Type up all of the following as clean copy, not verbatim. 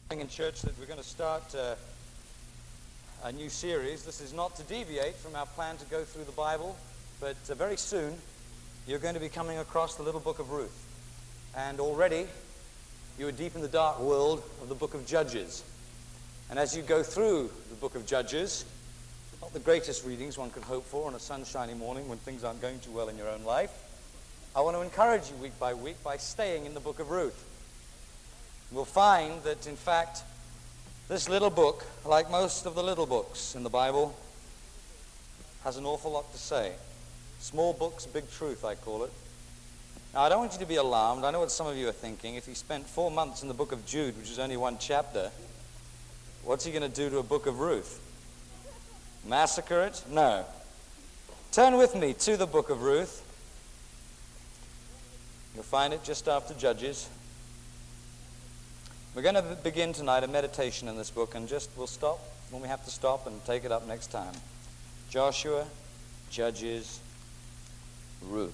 In church that we're going to start a new series. This is not to deviate from our plan to go through the Bible, but very soon you're going to be coming across the little book of Ruth. And already you are deep in the dark world of the book of Judges. And as you go through the book of Judges, not the greatest readings one could hope for on a sunshiny morning when things aren't going too well in your own life, I want to encourage you week by week by staying in the book of Ruth. We'll find that, in fact, this little book, like most of the little books in the Bible, has an awful lot to say. Small books, big truth, I call it. Now, I don't want you to be alarmed. I know what some of you are thinking. If he spent 4 months in the book of Jude, which is only one chapter, what's he going to do to a book of Ruth? Massacre it? No. Turn with me to the book of Ruth. You'll find it just after Judges. We're going to begin tonight a meditation in this book, and we'll stop when we have to stop and take it up next time. Joshua, Judges, Ruth.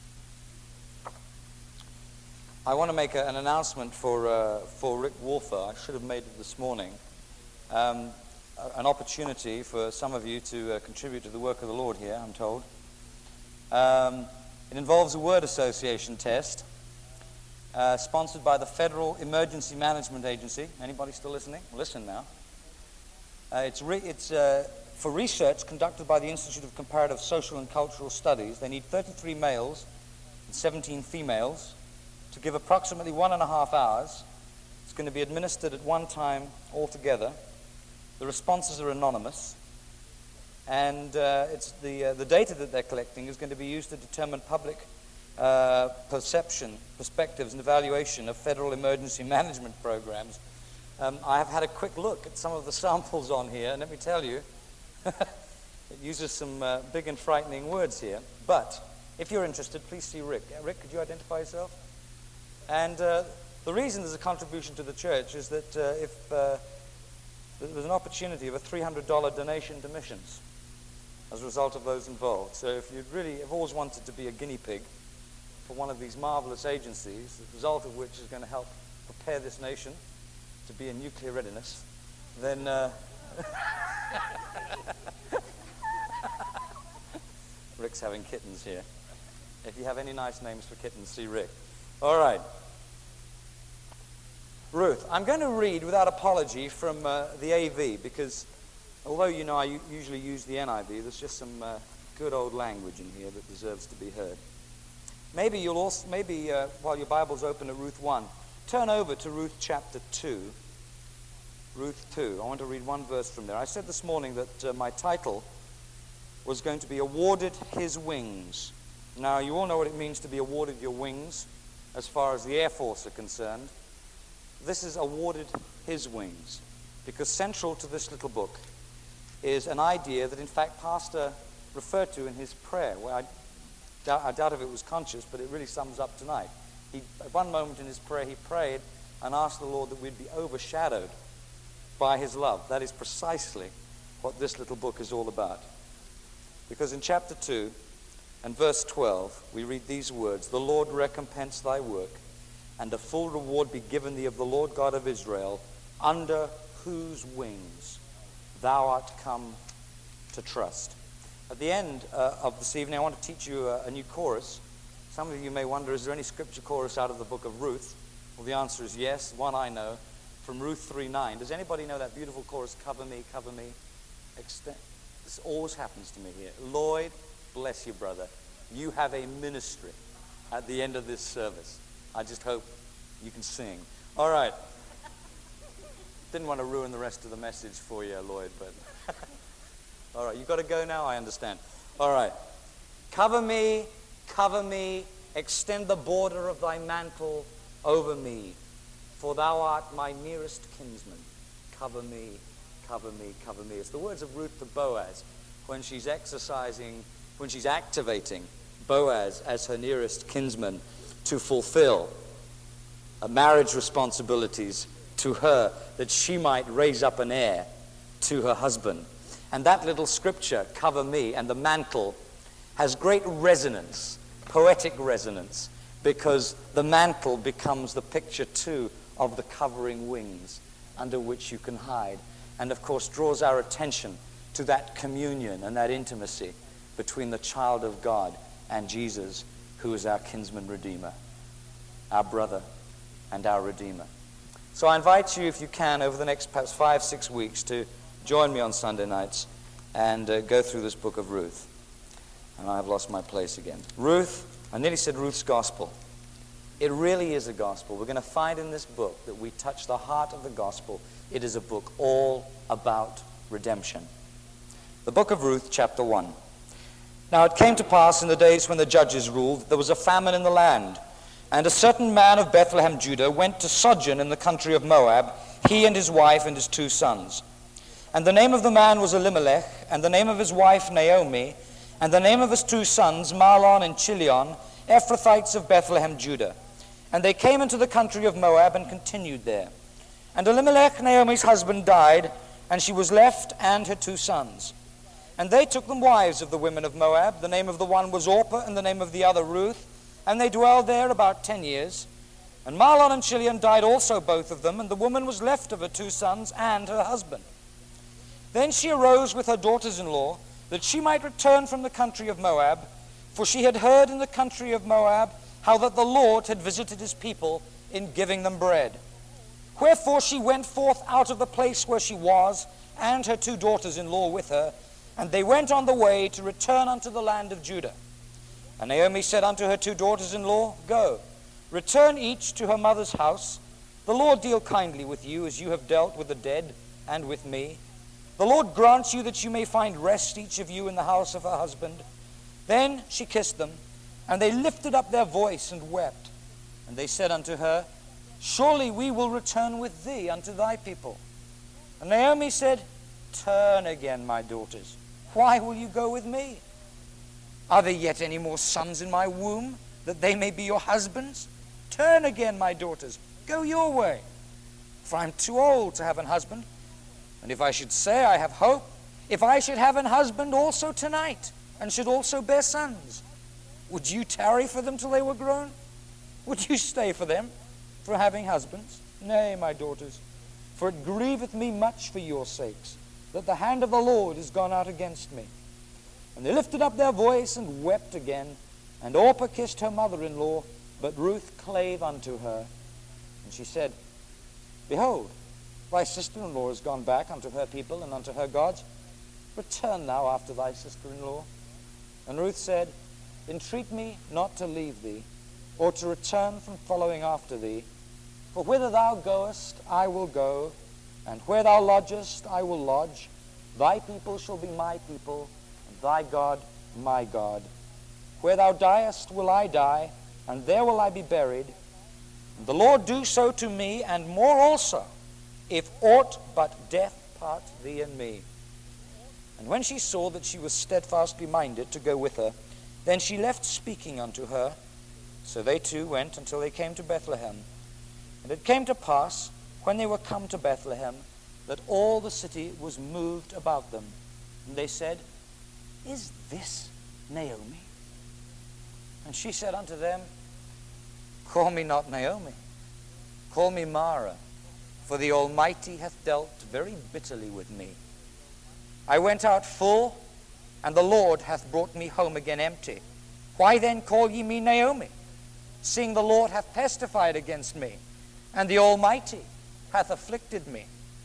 I want to make an announcement for Rick Wolfer. I should have made it this morning. An opportunity for some of you to contribute to the work of the Lord here, I'm told. It involves a word association test. Sponsored by the Federal Emergency Management Agency. Anybody still listening? Listen now. It's for research conducted by the Institute of Comparative Social and Cultural Studies. They need 33 males and 17 females to give approximately 1.5 hours. It's going to be administered at one time altogether. The responses are anonymous. And it's the data that they're collecting is going to be used to determine public perspectives and evaluation of federal emergency management programs. I have had a quick look at some of the samples on here, and let me tell you, it uses some big and frightening words here. But if you're interested, please see Rick. Rick, could you identify yourself? And the reason there's a contribution to the church is that if there's an opportunity of a $300 donation to missions as a result of those involved. So if you really have always wanted to be a guinea pig for one of these marvelous agencies, the result of which is going to help prepare this nation to be in nuclear readiness, then Rick's having kittens here. If you have any nice names for kittens, see Rick. All right. Ruth. I'm going to read without apology from the AV, because although you know I usually use the NIV, there's just some good old language in here that deserves to be heard. Maybe while your Bible's open at Ruth 1, turn over to Ruth chapter 2. Ruth 2. I want to read one verse from there. I said this morning that my title was going to be Awarded His Wings. Now, you all know what it means to be awarded your wings as far as the Air Force are concerned. This is Awarded His Wings, because central to this little book is an idea that, in fact, Pastor referred to in his prayer, where I doubt if it was conscious, but it really sums up tonight. At one moment in his prayer, he prayed and asked the Lord that we'd be overshadowed by his love. That is precisely what this little book is all about. Because in chapter 2 and verse 12, we read these words, "The Lord recompense thy work, and a full reward be given thee of the Lord God of Israel, under whose wings thou art come to trust." At the end of this evening, I want to teach you a new chorus. Some of you may wonder, is there any scripture chorus out of the book of Ruth? Well, the answer is yes. One I know, from Ruth 3:9. Does anybody know that beautiful chorus, cover me, extend? This always happens to me here. Lloyd, bless you, brother. You have a ministry at the end of this service. I just hope you can sing. All right. Didn't want to ruin the rest of the message for you, Lloyd, but... All right, you've got to go now, I understand. All right. Cover me, extend the border of thy mantle over me, for thou art my nearest kinsman. Cover me, cover me, cover me. It's the words of Ruth to Boaz when she's activating Boaz as her nearest kinsman to fulfill marriage responsibilities to her, that she might raise up an heir to her husband. And that little scripture, cover me, and the mantle, has great resonance, poetic resonance, because the mantle becomes the picture too of the covering wings. under which you can hide. And of course draws our attention to that communion and that intimacy between the child of God and Jesus, who is our kinsman redeemer, our brother and our redeemer. So I invite you, if you can, over the next perhaps 5-6 weeks to join me on Sunday nights and go through this book of Ruth. And I've lost my place again. Ruth, I nearly said Ruth's gospel. It really is a gospel. We're going to find in this book that we touch the heart of the gospel. It is a book all about redemption. The book of Ruth, chapter 1. Now it came to pass in the days when the judges ruled, there was a famine in the land. And a certain man of Bethlehem, Judah, went to sojourn in the country of Moab, he and his wife and his 2 sons. And the name of the man was Elimelech, and the name of his wife Naomi, and the name of his 2 sons, Mahlon and Chilion, Ephrathites of Bethlehem, Judah. And they came into the country of Moab and continued there. And Elimelech, Naomi's husband, died, and she was left and her 2 sons. And they took them wives of the women of Moab. The name of the one was Orpah, and the name of the other Ruth. And they dwelled there about 10 years. And Mahlon and Chilion died also, both of them, and the woman was left of her 2 sons and her husband. Then she arose with her daughters-in-law, that she might return from the country of Moab, for she had heard in the country of Moab how that the Lord had visited his people in giving them bread. Wherefore she went forth out of the place where she was, and her 2 daughters-in-law with her, and they went on the way to return unto the land of Judah. And Naomi said unto her 2 daughters-in-law, Go, return each to her mother's house. The Lord deal kindly with you, as you have dealt with the dead and with me. The Lord grant you that you may find rest, each of you, in the house of her husband. Then she kissed them, and they lifted up their voice and wept. And they said unto her, Surely we will return with thee unto thy people. And Naomi said, Turn again, my daughters. Why will you go with me? Are there yet any more sons in my womb, that they may be your husbands? Turn again, my daughters. Go your way. For I am too old to have an husband. And if I should say I have hope, if I should have an husband also tonight, and should also bear sons, would you tarry for them till they were grown? Would you stay for them, for having husbands? Nay, my daughters, for it grieveth me much for your sakes, that the hand of the Lord is gone out against me. And they lifted up their voice and wept again. And Orpah kissed her mother-in-law, but Ruth clave unto her. And she said, Behold, thy sister-in-law is gone back unto her people and unto her gods. Return thou after thy sister-in-law. And Ruth said, Entreat me not to leave thee, or to return from following after thee. For whither thou goest, I will go, and where thou lodgest, I will lodge. Thy people shall be my people, and thy God my God. Where thou diest will I die, and there will I be buried. And the Lord do so to me, and more also, if aught but death part thee and me. And when she saw that she was steadfastly minded to go with her, then she left speaking unto her. So they two went until they came to Bethlehem. And it came to pass, when they were come to Bethlehem, that all the city was moved about them. And they said, Is this Naomi? And she said unto them, Call me not Naomi, call me Mara, for the Almighty hath dealt very bitterly with me. I went out full, and the Lord hath brought me home again empty. Why then call ye me Naomi, seeing the Lord hath testified against me, and the Almighty hath afflicted me?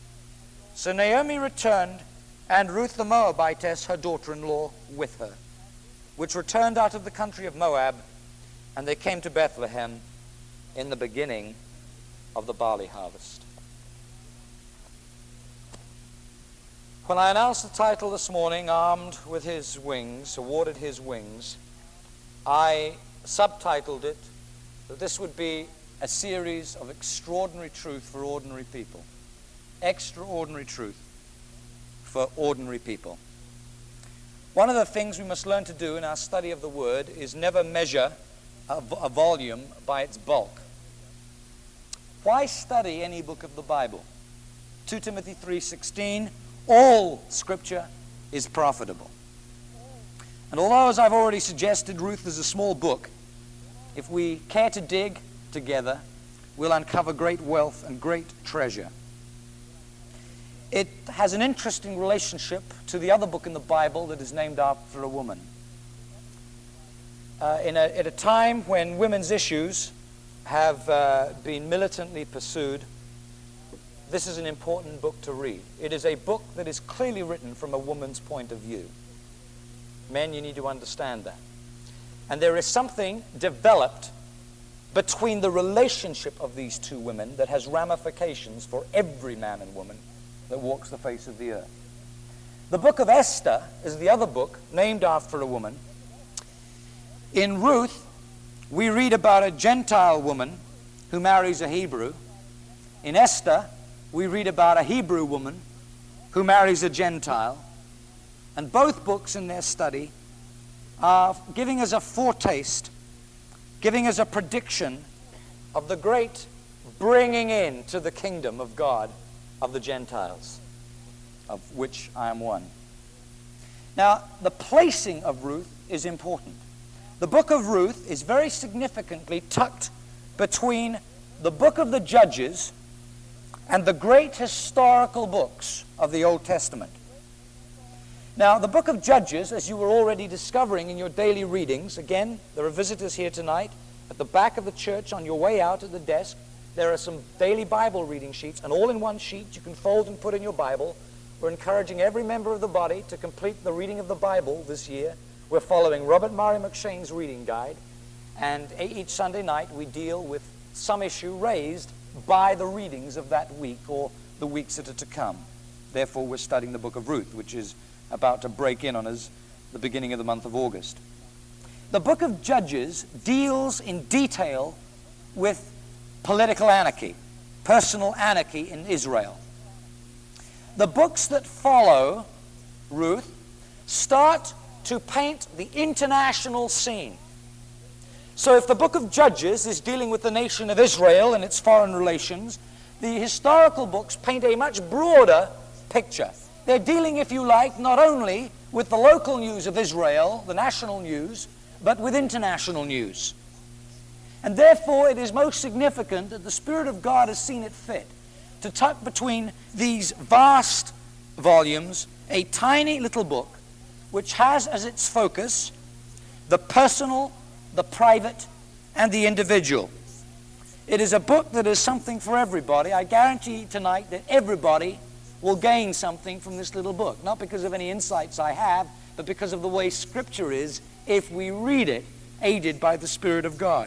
So Naomi returned, and Ruth the Moabitess, her daughter-in-law, with her, which returned out of the country of Moab, and they came to Bethlehem in the beginning of the barley harvest. When I announced the title this morning, Armed with His Wings, Awarded His Wings, I subtitled it that this would be a series of extraordinary truth for ordinary people. Extraordinary truth for ordinary people. One of the things we must learn to do in our study of the Word is never measure a volume by its bulk. Why study any book of the Bible? 2 Timothy 3:16, all Scripture is profitable. And although, as I've already suggested, Ruth is a small book, if we care to dig together, we'll uncover great wealth and great treasure. it has an interesting relationship to the other book in the Bible that is named after a woman. At a time when women's issues have been militantly pursued, this is an important book to read. It is a book that is clearly written from a woman's point of view. Men, you need to understand that. And there is something developed between the relationship of these two women that has ramifications for every man and woman that walks the face of the earth. The book of Esther is the other book named after a woman. In Ruth, we read about a Gentile woman who marries a Hebrew. In Esther, we read about a Hebrew woman who marries a Gentile. And both books in their study are giving us a foretaste, giving us a prediction of the great bringing in to the kingdom of God of the Gentiles, of which I am one. Now, the placing of Ruth is important. The book of Ruth is very significantly tucked between the book of the Judges and the great historical books of the Old Testament. Now, the book of Judges, as you were already discovering in your daily readings, again, there are visitors here tonight. At the back of the church, on your way out at the desk, there are some daily Bible reading sheets, and all in one sheet you can fold and put in your Bible. We're encouraging every member of the body to complete the reading of the Bible this year. We're following Robert Murray McShane's reading guide, and each Sunday night we deal with some issue raised by the readings of that week or the weeks that are to come. Therefore, we're studying the book of Ruth, which is about to break in on us the beginning of the month of August. The book of Judges deals in detail with political anarchy, personal anarchy in Israel. The books that follow Ruth start to paint the international scene. So if the book of Judges is dealing with the nation of Israel and its foreign relations, the historical books paint a much broader picture. They're dealing, if you like, not only with the local news of Israel, the national news, but with international news. And therefore, it is most significant that the Spirit of God has seen it fit to tuck between these vast volumes a tiny little book which has as its focus the personal, the private, and the individual. It is a book that is something for everybody. I guarantee tonight that everybody will gain something from this little book, not because of any insights I have, but because of the way Scripture is if we read it, aided by the Spirit of God.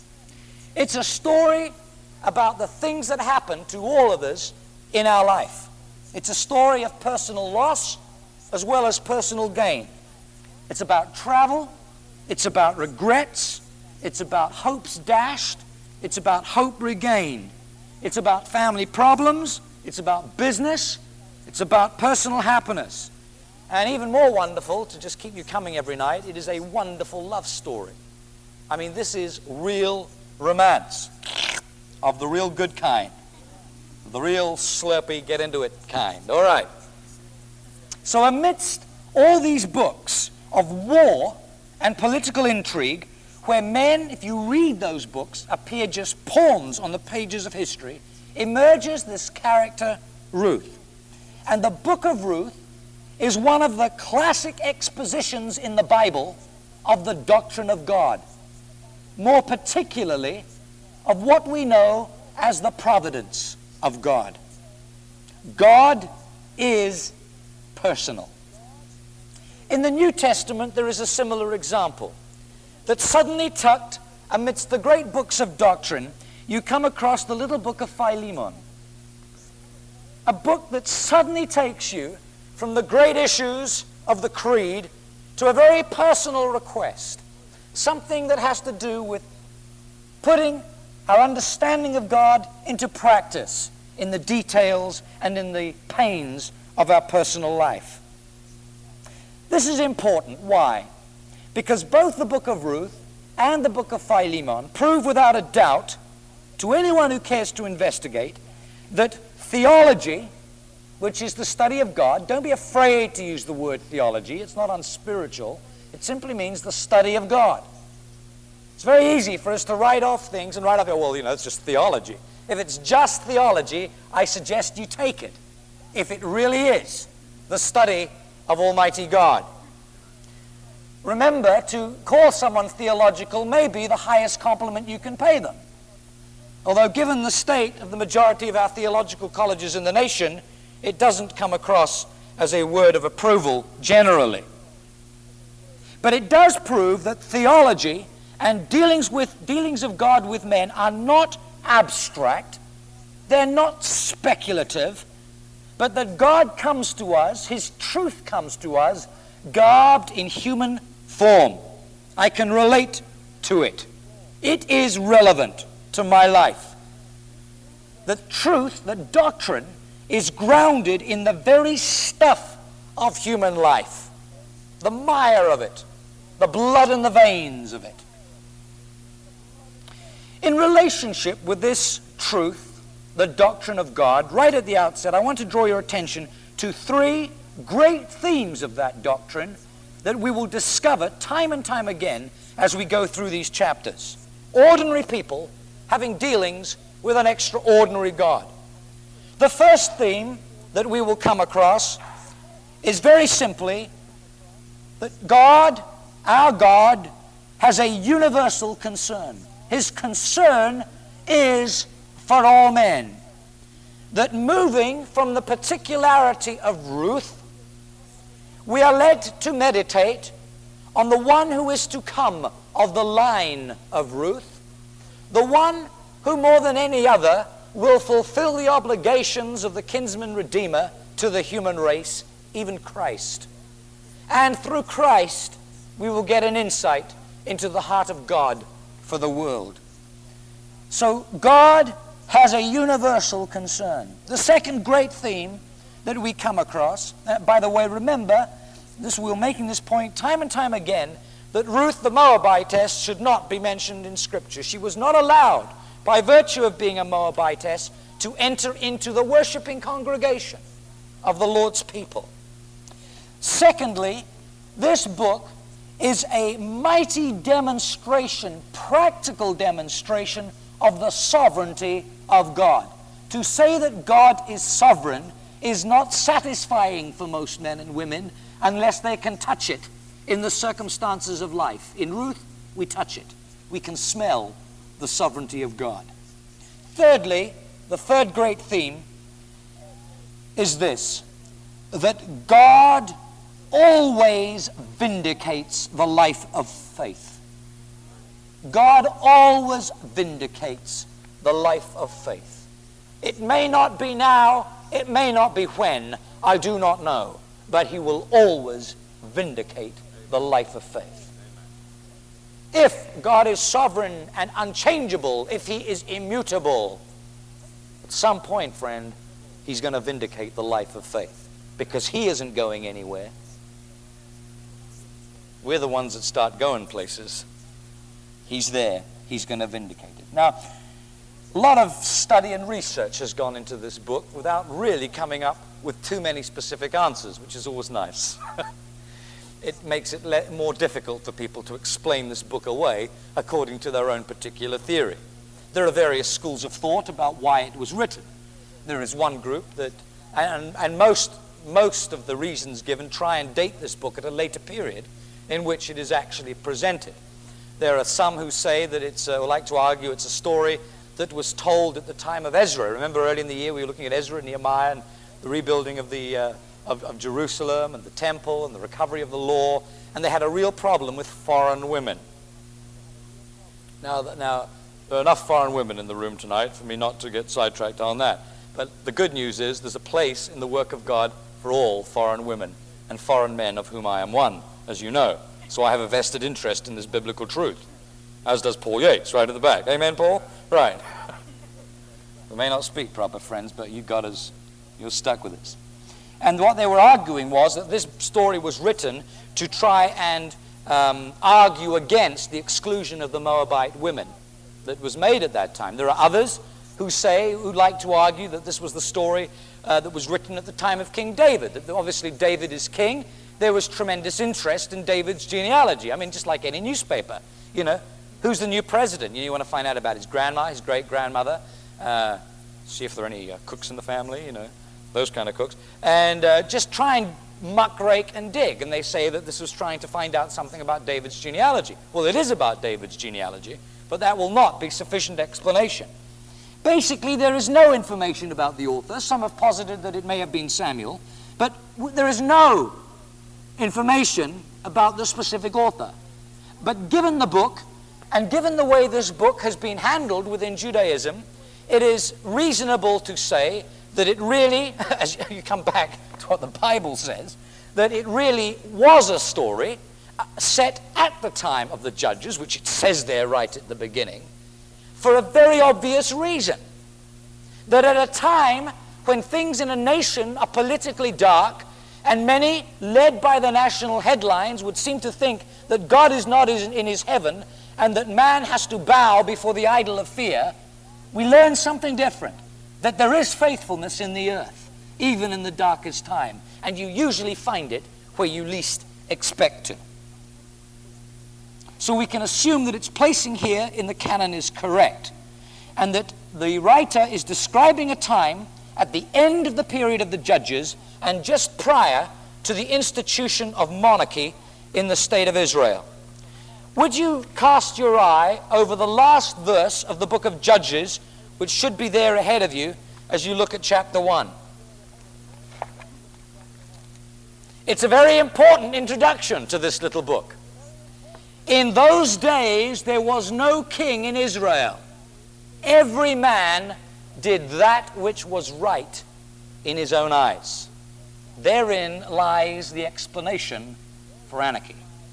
It's a story about the things that happen to all of us in our life. It's a story of personal loss as well as personal gain. It's about travel, it's about regrets, it's about hopes dashed, it's about hope regained. It's about family problems, it's about business, it's about personal happiness. And even more wonderful, to just keep you coming every night, it is a wonderful love story. I mean, this is real romance of the real good kind, the real slurpy, get into it kind. All right. So amidst all these books of war and political intrigue, where men, if you read those books, appear just pawns on the pages of history, emerges this character, Ruth. And the book of Ruth is one of the classic expositions in the Bible of the doctrine of God, more particularly of what we know as the providence of God. God is personal. In the New Testament, there is a similar example, that suddenly tucked amidst the great books of doctrine, you come across the little book of Philemon, a book that suddenly takes you from the great issues of the creed to a very personal request, something that has to do with putting our understanding of God into practice in the details and in the pains of our personal life. This is important. Why? Because both the book of Ruth and the book of Philemon prove without a doubt to anyone who cares to investigate that theology, which is the study of God, don't be afraid to use the word theology, it's not unspiritual, it simply means the study of God. It's very easy for us to write off things and write off, well, it's just theology. If it's just theology, I suggest you take it. if it really is the study of Almighty God. Remember, to call someone theological may be the highest compliment you can pay them. Although given the state of the majority of our theological colleges in the nation, it doesn't come across as a word of approval generally. But it does prove that theology and dealings of God with men are not abstract, they're not speculative, but that God comes to us, His truth comes to us, garbed in human form. I can relate to it. It is relevant to my life. The truth, the doctrine, is grounded in the very stuff of human life, the mire of it, the blood in the veins of it. In relationship with this truth, the doctrine of God, right at the outset, I want to draw your attention to three great themes of that doctrine that we will discover time and time again as we go through these chapters. Ordinary people having dealings with an extraordinary God. The first theme that we will come across is very simply that God, our God, has a universal concern. His concern is for all men. That moving from the particularity of Ruth, we are led to meditate on the one who is to come of the line of Ruth, the one who more than any other will fulfill the obligations of the kinsman redeemer to the human race, even Christ. And through Christ, we will get an insight into the heart of God for the world. So God has a universal concern. The second great theme that we come across, by the way, remember, we're making this point time and time again, that Ruth the Moabitess should not be mentioned in Scripture. She was not allowed, by virtue of being a Moabitess, to enter into the worshiping congregation of the Lord's people. Secondly, this book is a mighty demonstration, practical demonstration of the sovereignty of God. To say that God is sovereign is not satisfying for most men and women unless they can touch it in the circumstances of life. In Ruth, we touch it. We can smell the sovereignty of God. Thirdly, the third great theme is this, that God always vindicates the life of faith. God always vindicates the life of faith. It may not be now, it may not be when, I do not know, but He will always vindicate the life of faith. If God is sovereign and unchangeable, if He is immutable, at some point, friend, He's going to vindicate the life of faith, because He isn't going anywhere. We're the ones that start going places. He's there. He's going to vindicate it. Now, a lot of study and research has gone into this book without really coming up with too many specific answers, which is always nice. It makes it more difficult for people to explain this book away according to their own particular theory. There are various schools of thought about why it was written. There is one group that, and most of the reasons given try and date this book at a later period in which it is actually presented. There are some who say that it's, or like to argue, it's a story that was told at the time of Ezra. Remember early in the year we were looking at Ezra and Nehemiah and the rebuilding of the of Jerusalem and the temple and the recovery of the law, and they had a real problem with foreign women. Now there are enough foreign women in the room tonight for me not to get sidetracked on that. But the good news is there's a place in the work of God for all foreign women and foreign men, of whom I am one, as you know. So I have a vested interest in this biblical truth, as does Paul Yates, right at the back. Amen, Paul? Right. We may not speak proper, friends, but you're stuck with us. And what they were arguing was that this story was written to try and argue against the exclusion of the Moabite women that was made at that time. There are others who like to argue that this was the story that was written at the time of King David. That obviously David is king. There was tremendous interest in David's genealogy. I mean, just like any newspaper, you know, who's the new president? You want to find out about his grandma, his great-grandmother, see if there are any cooks in the family, you know, those kind of cooks, and just try and muckrake and dig. And they say that this was trying to find out something about David's genealogy. Well, it is about David's genealogy, but that will not be sufficient explanation. Basically, there is no information about the author. Some have posited that it may have been Samuel, but there is no information about the specific author. But given the book, and given the way this book has been handled within Judaism, it is reasonable to say that it really, as you come back to what the Bible says, that it really was a story set at the time of the Judges, which it says there right at the beginning, for a very obvious reason. That at a time when things in a nation are politically dark, and many, led by the national headlines, would seem to think that God is not in his heaven, and that man has to bow before the idol of fear, we learn something different. That there is faithfulness in the earth, even in the darkest time. And you usually find it where you least expect to. So we can assume that its placing here in the canon is correct, and that the writer is describing a time at the end of the period of the Judges and just prior to the institution of monarchy in the state of Israel. Would you cast your eye over the last verse of the book of Judges, which should be there ahead of you as you look at chapter 1. It's a very important introduction to this little book. In those days, there was no king in Israel. Every man did that which was right in his own eyes. Therein lies the explanation for anarchy.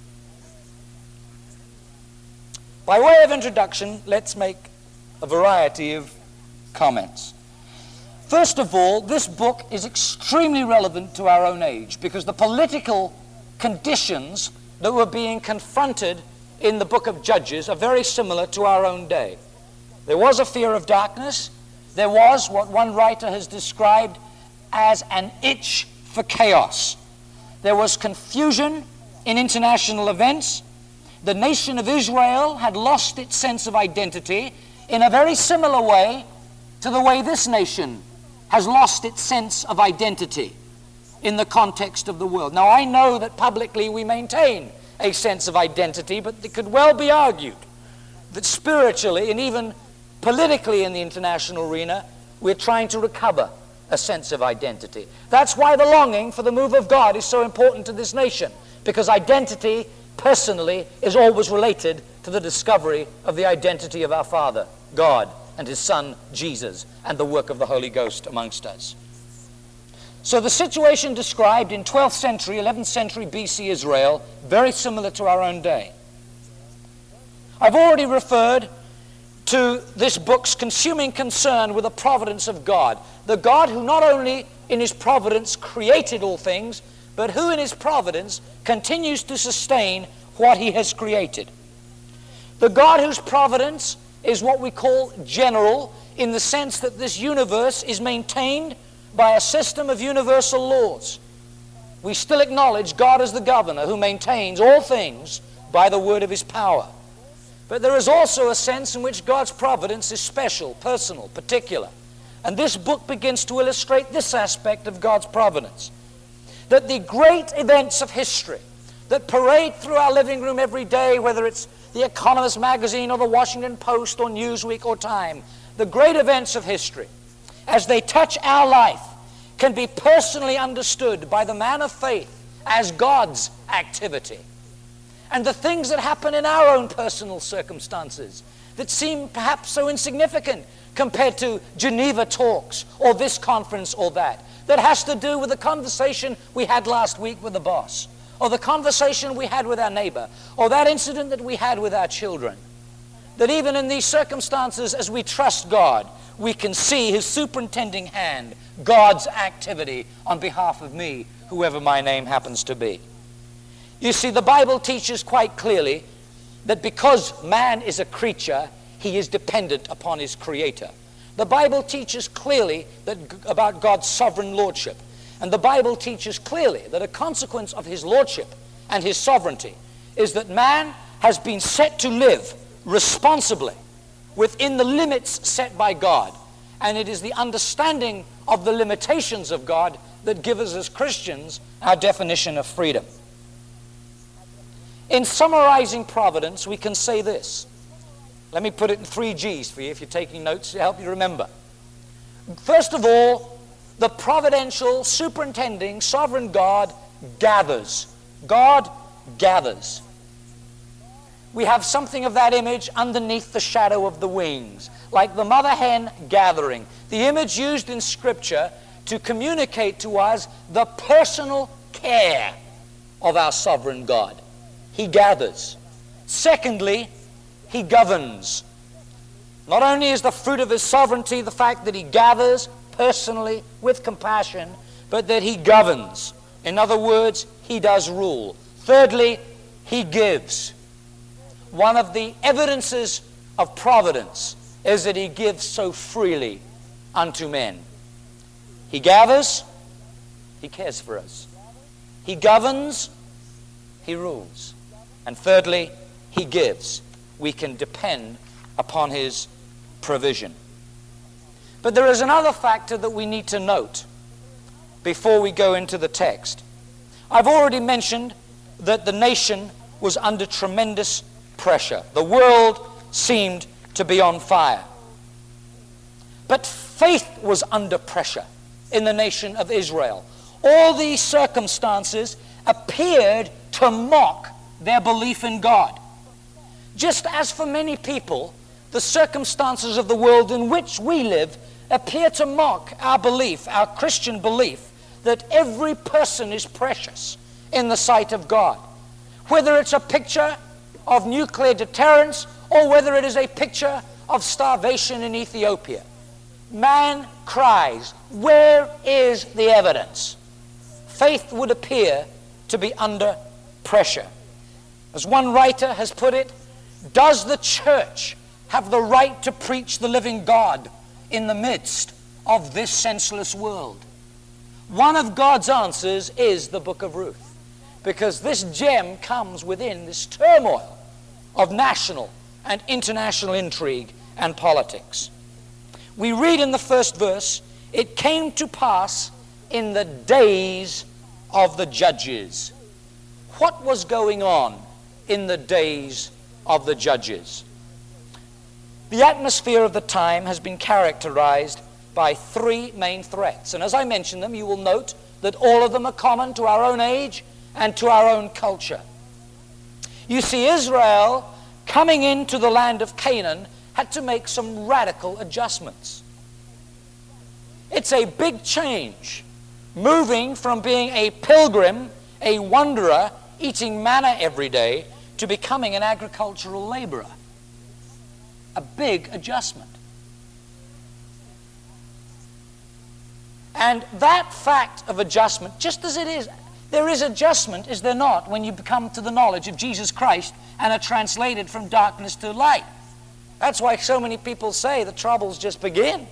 By way of introduction, let's make a variety of comments. First of all, this book is extremely relevant to our own age because the political conditions that were being confronted in the book of Judges are very similar to our own day. There was a fear of darkness. There was what one writer has described as an itch for chaos. There was confusion in international events. The nation of Israel had lost its sense of identity in a very similar way to the way this nation has lost its sense of identity in the context of the world. Now, I know that publicly we maintain a sense of identity, but it could well be argued that spiritually and even politically in the international arena, we're trying to recover a sense of identity. That's why the longing for the move of God is so important to this nation, because identity, personally, is always related to the discovery of the identity of our Father, God, and his Son, Jesus, and the work of the Holy Ghost amongst us. So the situation described in 12th century, 11th century BC Israel, very similar to our own day. I've already referred to this book's consuming concern with the providence of God, the God who not only in his providence created all things, but who in his providence continues to sustain what he has created. The God whose providence is what we call general, in the sense that this universe is maintained by a system of universal laws. We still acknowledge God as the governor who maintains all things by the word of his power. But there is also a sense in which God's providence is special, personal, particular. And this book begins to illustrate this aspect of God's providence. That the great events of history that parade through our living room every day, whether it's the Economist magazine or the Washington Post or Newsweek or Time, the great events of history, as they touch our life, can be personally understood by the man of faith as God's activity. And the things that happen in our own personal circumstances that seem perhaps so insignificant compared to Geneva talks or this conference or that has to do with the conversation we had last week with the boss, or the conversation we had with our neighbor, or that incident that we had with our children. That even in these circumstances, as we trust God, we can see his superintending hand, God's activity on behalf of me, whoever my name happens to be. You see, the Bible teaches quite clearly that because man is a creature, he is dependent upon his Creator. The Bible teaches clearly about God's sovereign lordship. And the Bible teaches clearly that a consequence of his lordship and his sovereignty is that man has been set to live responsibly within the limits set by God. And it is the understanding of the limitations of God that give us as Christians our definition of freedom. In summarizing providence, we can say this. Let me put it in 3 G's for you if you're taking notes to help you remember. First of all, the providential, superintending, sovereign God gathers. God gathers. We have something of that image underneath the shadow of the wings, like the mother hen gathering. The image used in Scripture to communicate to us the personal care of our sovereign God. He gathers. Secondly, He governs. Not only is the fruit of His sovereignty the fact that He gathers personally with compassion, but that He governs. In other words, He does rule. Thirdly, He gives. One of the evidences of providence is that He gives so freely unto men. He gathers, He cares for us. He governs, He rules. And thirdly, He gives. We can depend upon His provision. But there is another factor that we need to note before we go into the text. I've already mentioned that the nation was under tremendous pressure. The world seemed to be on fire. But faith was under pressure in the nation of Israel. All these circumstances appeared to mock their belief in God. Just as for many people, the circumstances of the world in which we live appear to mock our belief, our Christian belief, that every person is precious in the sight of God. Whether it's a picture of nuclear deterrence or whether it is a picture of starvation in Ethiopia. Man cries, where is the evidence? Faith would appear to be under pressure. As one writer has put it, does the church have the right to preach the living God in the midst of this senseless world? One of God's answers is the book of Ruth, because this gem comes within this turmoil of national and international intrigue and politics. We read in the first verse, it came to pass in the days of the judges. What was going on in the days of the judges? The atmosphere of the time has been characterized by 3 main threats. And as I mention them, you will note that all of them are common to our own age and to our own culture. You see, Israel, coming into the land of Canaan, had to make some radical adjustments. It's a big change, moving from being a pilgrim, a wanderer, eating manna every day, to becoming an agricultural laborer. A big adjustment. And that fact of adjustment, just as it is, there is adjustment, is there not, when you come to the knowledge of Jesus Christ and are translated from darkness to light. That's why so many people say the troubles just begin.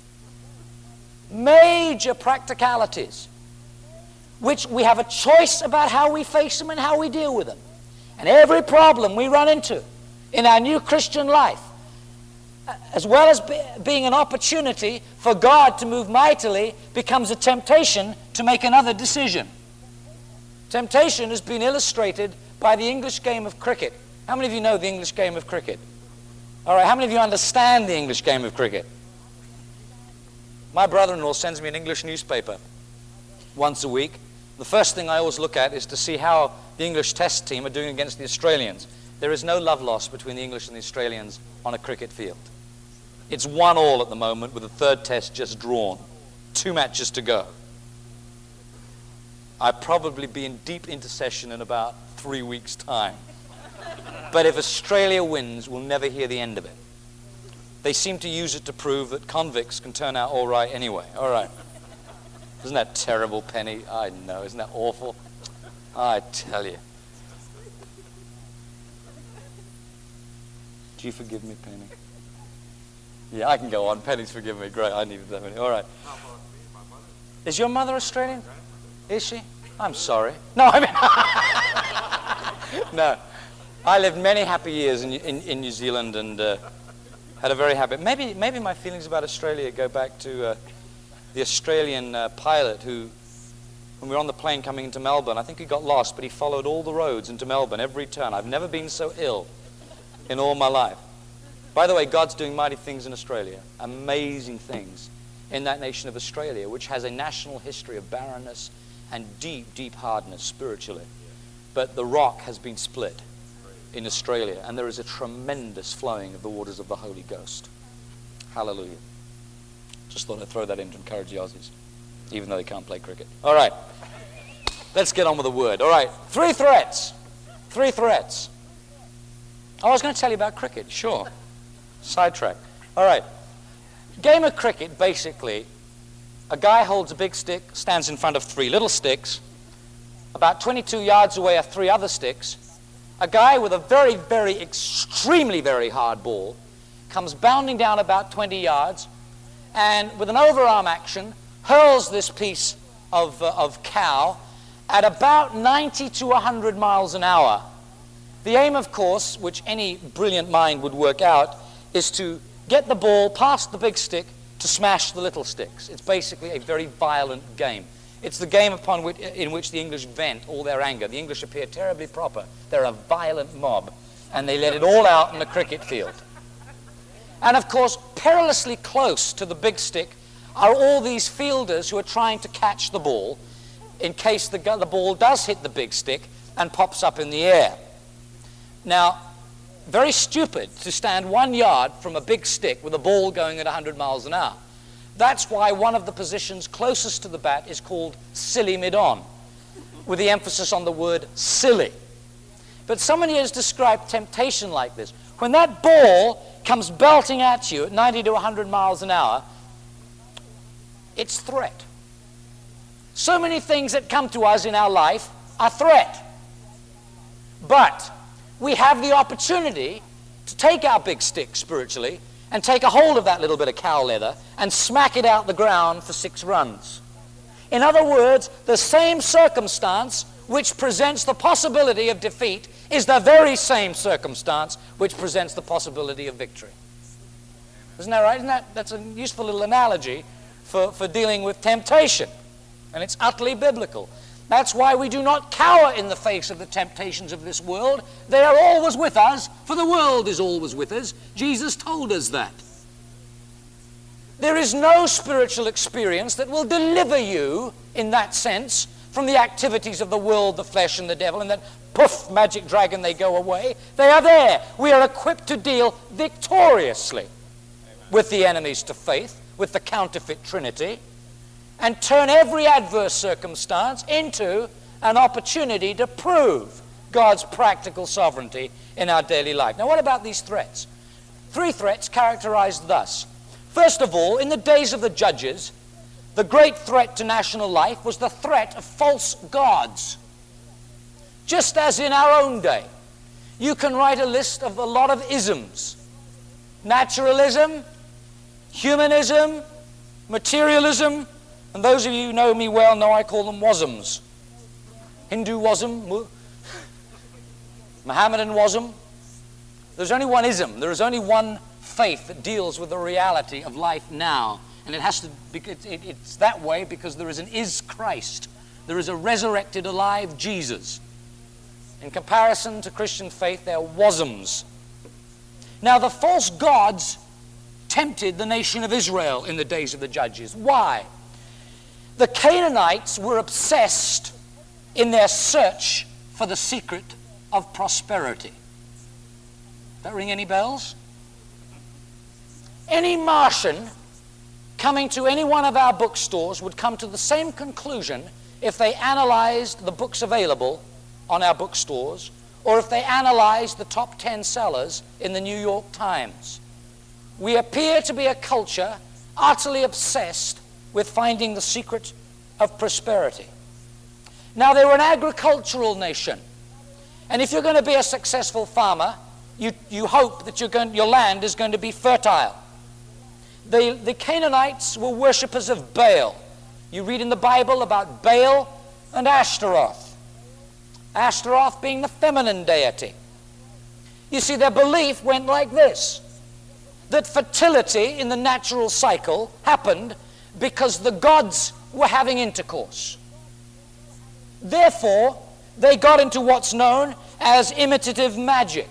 Major practicalities, which we have a choice about how we face them and how we deal with them. And every problem we run into in our new Christian life, as well as being an opportunity for God to move mightily, becomes a temptation to make another decision. Temptation has been illustrated by the English game of cricket. How many of you know the English game of cricket? All right, how many of you understand the English game of cricket? My brother-in-law sends me an English newspaper once a week. The first thing I always look at is to see how the English test team are doing against the Australians. There is no love lost between the English and the Australians on a cricket field. It's 1-1 at the moment, with the third test just drawn. 2 matches to go. I'll probably be in deep intercession in about 3 weeks' time. But if Australia wins, we'll never hear the end of it. They seem to use it to prove that convicts can turn out all right anyway. All right. Isn't that terrible, Penny? I know. Isn't that awful? I tell you. Do you forgive me, Penny? Yeah, I can go on. Penny's forgiven me. Great. I needed that many. All right. Is your mother Australian? Is she? I'm sorry. No, I mean... No. I lived many happy years in New Zealand and had a very happy... Maybe my feelings about Australia go back to the Australian pilot who, when we were on the plane coming into Melbourne, I think he got lost, but he followed all the roads into Melbourne, every turn. I've never been so ill in all my life. By the way, God's doing mighty things in Australia, amazing things in that nation of Australia, which has a national history of barrenness and deep, deep hardness spiritually. But the rock has been split in Australia, and there is a tremendous flowing of the waters of the Holy Ghost. Hallelujah. Just thought I'd throw that in to encourage the Aussies, even though they can't play cricket. All right, let's get on with the word. All right, 3 threats. 3 threats. Oh, I was going to tell you about cricket, sure. Sidetrack. All right. Game of cricket, basically, a guy holds a big stick, stands in front of 3 little sticks. About 22 yards away are 3 other sticks. A guy with a very, very, extremely very hard ball comes bounding down about 20 yards and with an overarm action hurls this piece of cow at about 90 to 100 miles an hour. The aim, of course, which any brilliant mind would work out, is to get the ball past the big stick to smash the little sticks. It's basically a very violent game. It's the game in which the English vent all their anger. The English appear terribly proper. They're a violent mob, and they let it all out in the cricket field. And of course, perilously close to the big stick are all these fielders who are trying to catch the ball in case the ball does hit the big stick and pops up in the air. Now, very stupid to stand 1 yard from a big stick with a ball going at 100 miles an hour. That's why one of the positions closest to the bat is called silly mid-on, with the emphasis on the word silly. But somebody has described temptation like this. When that ball comes belting at you at 90 to 100 miles an hour, it's threat. So many things that come to us in our life are threat. But we have the opportunity to take our big stick spiritually and take a hold of that little bit of cow leather and smack it out the ground for 6 runs. In other words, the same circumstance which presents the possibility of defeat is the very same circumstance which presents the possibility of victory. Isn't that right? That's a useful little analogy for dealing with temptation. And it's utterly biblical. That's why we do not cower in the face of the temptations of this world. They are always with us, for the world is always with us. Jesus told us that. There is no spiritual experience that will deliver you, in that sense, from the activities of the world, the flesh, and the devil, and then, poof, magic dragon, they go away. They are there. We are equipped to deal victoriously with the enemies to faith, with the counterfeit Trinity, and turn every adverse circumstance into an opportunity to prove God's practical sovereignty in our daily life. Now, what about these threats? 3 threats characterized thus. First of all, in the days of the judges, the great threat to national life was the threat of false gods. Just as in our own day, you can write a list of a lot of isms. Naturalism, humanism, materialism, and those of you who know me well know I call them wasms. Hindu-wasm, Mohammedan-wasm. There's only one ism. There is only one faith that deals with the reality of life now. And it has to be, it's that way because there is an is Christ. There is a resurrected, alive Jesus. In comparison to Christian faith, they're wasms. Now, the false gods tempted the nation of Israel in the days of the judges. Why? The Canaanites were obsessed in their search for the secret of prosperity. That ring any bells? Any Martian coming to any one of our bookstores would come to the same conclusion if they analyzed the books available on our bookstores or if they analyzed the top 10 sellers in the New York Times. We appear to be a culture utterly obsessed with finding the secret of prosperity. Now, they were an agricultural nation, and if you're going to be a successful farmer, you hope that your land is going to be fertile. The Canaanites were worshippers of Baal. You read in the Bible about Baal and Ashtaroth. Ashtaroth being the feminine deity. You see, their belief went like this, that fertility in the natural cycle happened because the gods were having intercourse. Therefore, they got into what's known as imitative magic.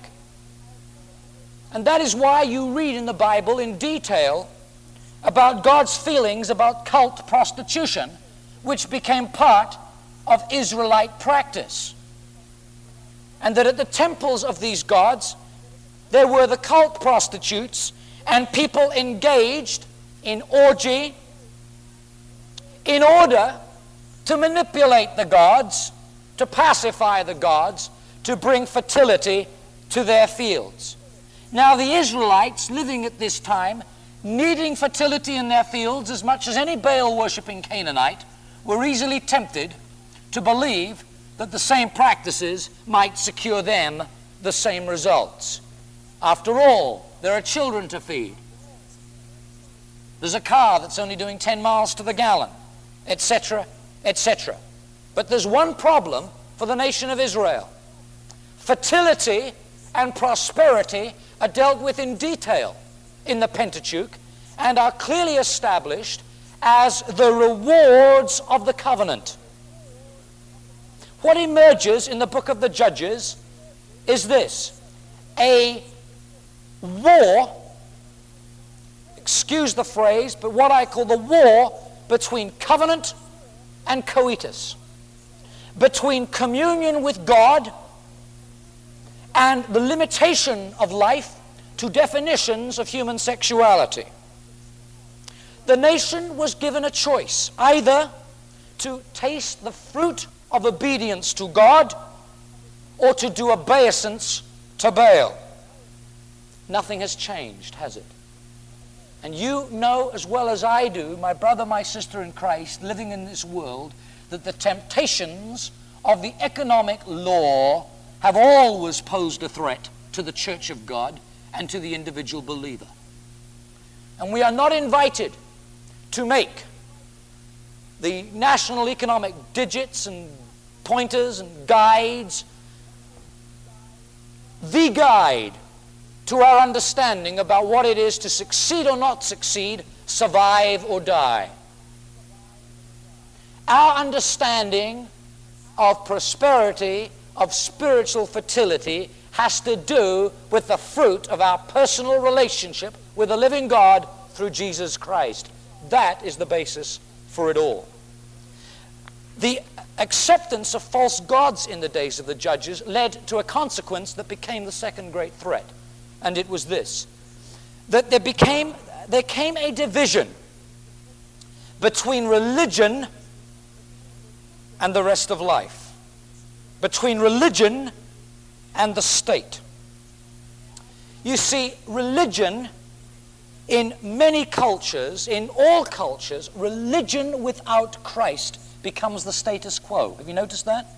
And that is why you read in the Bible in detail about God's feelings about cult prostitution, which became part of Israelite practice. And that at the temples of these gods, there were the cult prostitutes and people engaged in orgy in order to manipulate the gods, to pacify the gods, to bring fertility to their fields. Now the Israelites living at this time, needing fertility in their fields as much as any Baal-worshipping Canaanite, were easily tempted to believe that the same practices might secure them the same results. After all, there are children to feed. There's a car that's only doing 10 miles to the gallon, etc., etc. But there's one problem for the nation of Israel. Fertility and prosperity are dealt with in detail in the Pentateuch and are clearly established as the rewards of the covenant. What emerges in the book of the Judges is this: a war, excuse the phrase, but what I call the war between covenant and coitus, between communion with God and the limitation of life to definitions of human sexuality. The nation was given a choice, either to taste the fruit of obedience to God or to do obeisance to Baal. Nothing has changed, has it? And you know as well as I do, my brother, my sister in Christ, living in this world, that the temptations of the economic law have always posed a threat to the church of God and to the individual believer. And we are not invited to make the national economic digits and pointers and guides the guide to our understanding about what it is to succeed or not succeed, survive or die. Our understanding of prosperity, of spiritual fertility, has to do with the fruit of our personal relationship with the living God through Jesus Christ. That is the basis for it all. The acceptance of false gods in the days of the Judges led to a consequence that became the second great threat. And it was this: that there came a division between religion and the rest of life, between religion and the state. You see, religion in many cultures, in all cultures, religion without Christ becomes the status quo. Have you noticed that?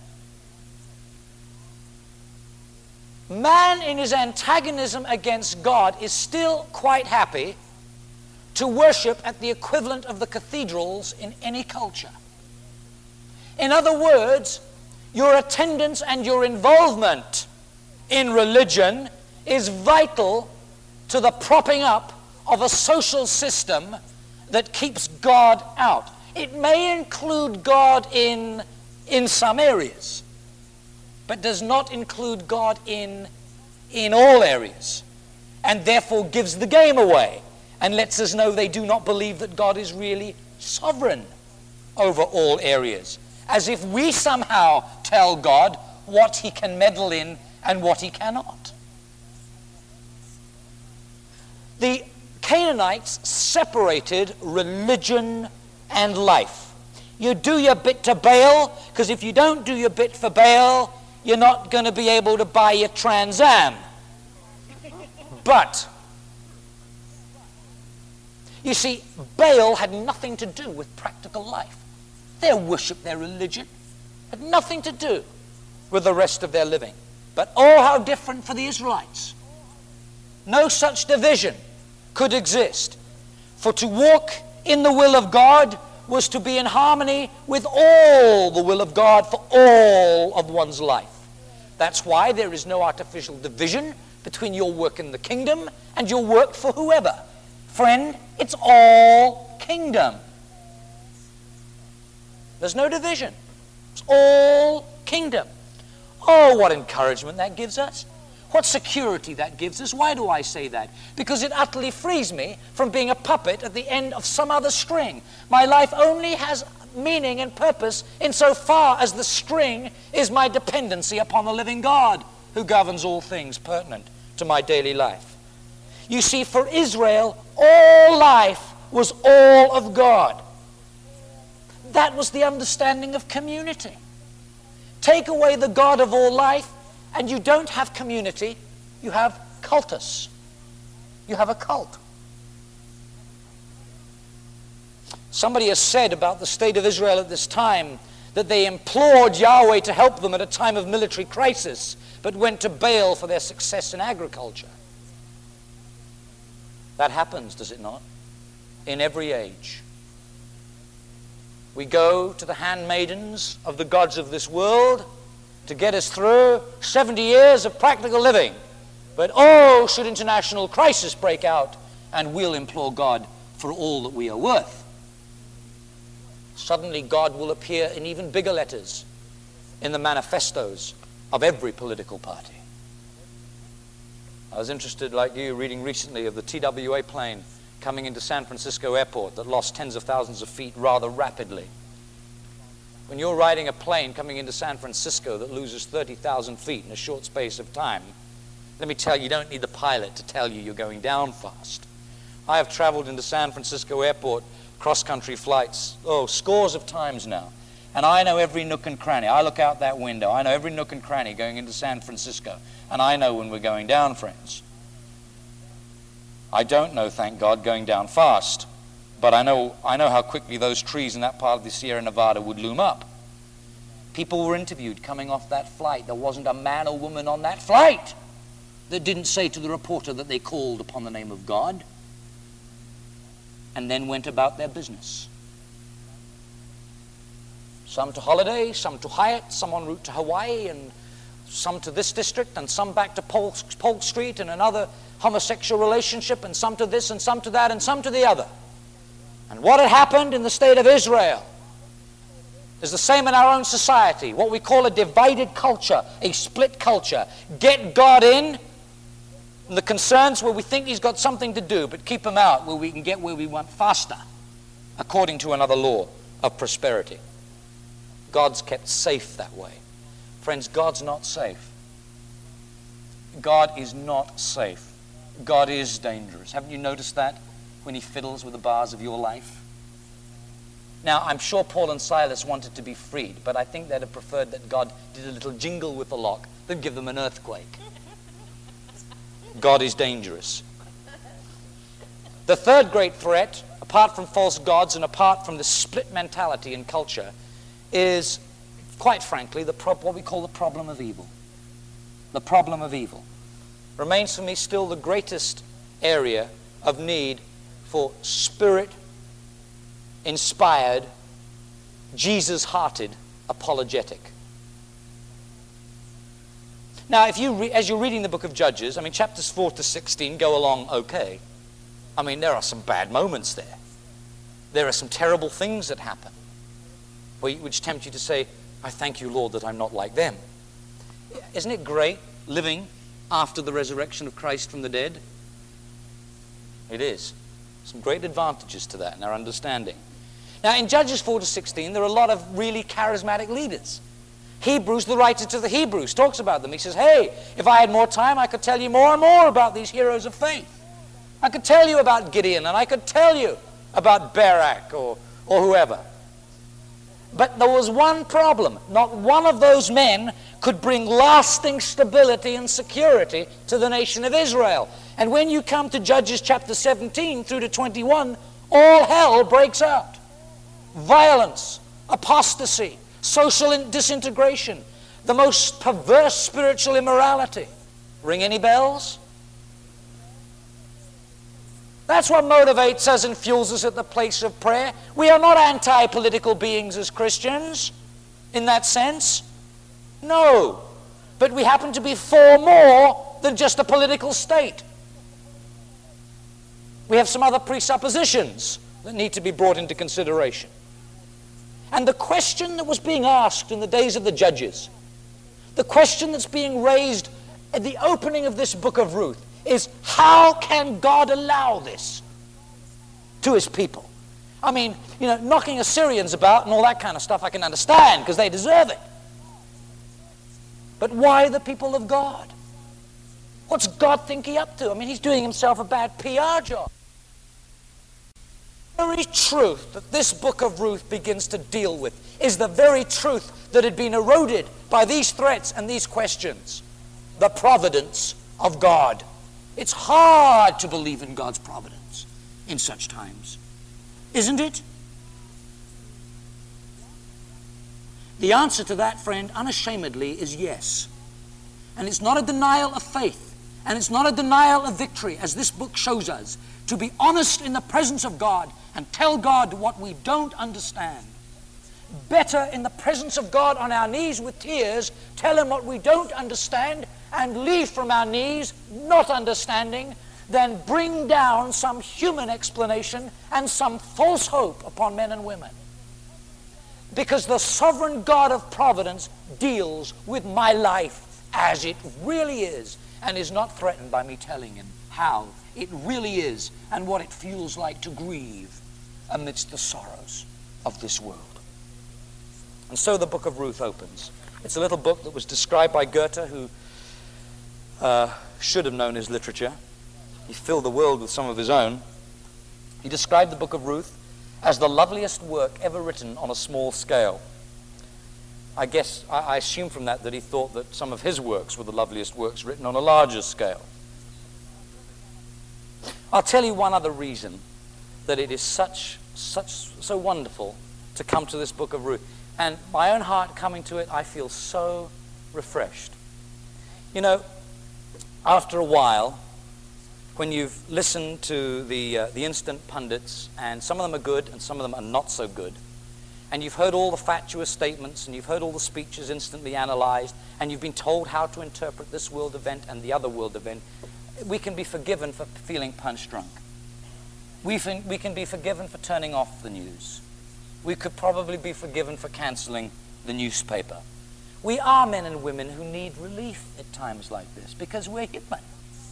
Man in his antagonism against God is still quite happy to worship at the equivalent of the cathedrals in any culture. In other words, your attendance and your involvement in religion is vital to the propping up of a social system that keeps God out. It may include God in some areas, but does not include God in all areas, and therefore gives the game away and lets us know they do not believe that God is really sovereign over all areas, as if we somehow tell God what he can meddle in and what he cannot. The Canaanites separated religion and life. You do your bit to Baal, because if you don't do your bit for Baal, you're not going to be able to buy your Trans Am. But, you see, Baal had nothing to do with practical life. Their worship, their religion, had nothing to do with the rest of their living. But oh, how different for the Israelites. No such division could exist. For to walk in the will of God was to be in harmony with all the will of God for all of one's life. That's why there is no artificial division between your work in the kingdom and your work for whoever. Friend, it's all kingdom. There's no division. It's all kingdom. Oh, what encouragement that gives us. What security that gives us. Why do I say that? Because it utterly frees me from being a puppet at the end of some other string. My life only has meaning and purpose insofar as the string is my dependency upon the living God who governs all things pertinent to my daily life. You see, for Israel, all life was all of God. That was the understanding of community. Take away the God of all life, and you don't have community, you have cultus. You have a cult. Somebody has said about the state of Israel at this time that they implored Yahweh to help them at a time of military crisis, but went to Baal for their success in agriculture. That happens, does it not? In every age. We go to the handmaidens of the gods of this world to get us through 70 years of practical living. But oh, should international crisis break out, and we'll implore God for all that we are worth. Suddenly God will appear in even bigger letters in the manifestos of every political party. I was interested, like you, reading recently of the TWA plane coming into San Francisco airport that lost tens of thousands of feet rather rapidly. When you're riding a plane coming into San Francisco that loses 30,000 feet in a short space of time, let me tell you, you don't need the pilot to tell you you're going down fast. I have traveled into San Francisco airport, cross-country flights, scores of times now. And I know every nook and cranny. I look out that window. I know every nook and cranny going into San Francisco. And I know when we're going down, friends. I don't know, thank God, going down fast. But I know how quickly those trees in that part of the Sierra Nevada would loom up. People were interviewed coming off that flight. There wasn't a man or woman on that flight that didn't say to the reporter that they called upon the name of God and then went about their business. Some to holiday, some to Hyatt, some en route to Hawaii, and some to this district, and some back to Polk Street and another homosexual relationship, and some to this and some to that and some to the other. And what had happened in the state of Israel is the same in our own society, what we call a divided culture, a split culture. Get God in the concerns where we think he's got something to do, but keep him out where we can get where we want faster, according to another law of prosperity. God's kept safe that way. Friends, God's not safe. God is not safe. God is dangerous. Haven't you noticed that when he fiddles with the bars of your life? Now, I'm sure Paul and Silas wanted to be freed, but I think they'd have preferred that God did a little jingle with the lock than give them an earthquake. God is dangerous. The third great threat, apart from false gods and apart from the split mentality in culture, is, quite frankly, what we call the problem of evil. The problem of evil remains for me still the greatest area of need for Spirit-inspired, Jesus-hearted apologetic. Now, as you're reading the book of Judges, chapters 4 to 16 go along okay. There are some bad moments there. There are some terrible things that happen, which tempt you to say, I thank you, Lord, that I'm not like them. Isn't it great living after the resurrection of Christ from the dead? It is. Some great advantages to that in our understanding. Now, in Judges 4 to 16, there are a lot of really charismatic leaders. Hebrews, the writer to the Hebrews, talks about them. He says, hey, if I had more time, I could tell you more and more about these heroes of faith. I could tell you about Gideon, and I could tell you about Barak or whoever. But there was one problem. Not one of those men could bring lasting stability and security to the nation of Israel. And when you come to Judges chapter 17 through to 21, all hell breaks out. Violence, apostasy, social disintegration, the most perverse spiritual immorality. Ring any bells? That's what motivates us and fuels us at the place of prayer. We are not anti-political beings as Christians, in that sense. No. But we happen to be for more than just a political state. We have some other presuppositions that need to be brought into consideration. And the question that was being asked in the days of the judges, the question that's being raised at the opening of this book of Ruth is, how can God allow this to his people? I mean, knocking Assyrians about and all that kind of stuff I can understand because they deserve it. But why the people of God? What's God think he up to? I mean, he's doing himself a bad PR job. The very truth that this book of Ruth begins to deal with is the very truth that had been eroded by these threats and these questions. The providence of God. It's hard to believe in God's providence in such times, isn't it? The answer to that, friend, unashamedly is yes. And it's not a denial of faith, and it's not a denial of victory, as this book shows us, to be honest in the presence of God and tell God what we don't understand. Better in the presence of God on our knees with tears, tell him what we don't understand and leave from our knees not understanding, than bring down some human explanation and some false hope upon men and women. Because the sovereign God of providence deals with my life as it really is, and is not threatened by me telling him how it really is and what it feels like to grieve amidst the sorrows of this world. And so the book of Ruth opens. It's a little book that was described by Goethe, who should have known his literature. He filled the world with some of his own. He described the book of Ruth as the loveliest work ever written on a small scale. I guess, I assume from that he thought that some of his works were the loveliest works written on a larger scale. I'll tell you one other reason that it is so wonderful to come to this book of Ruth. And my own heart coming to it, I feel so refreshed. After a while, when you've listened to the instant pundits, and some of them are good and some of them are not so good, and you've heard all the fatuous statements and you've heard all the speeches instantly analyzed, and you've been told how to interpret this world event and the other world event, we can be forgiven for feeling punch drunk. We can be forgiven for turning off the news. We could probably be forgiven for canceling the newspaper. We are men and women who need relief at times like this because we're human.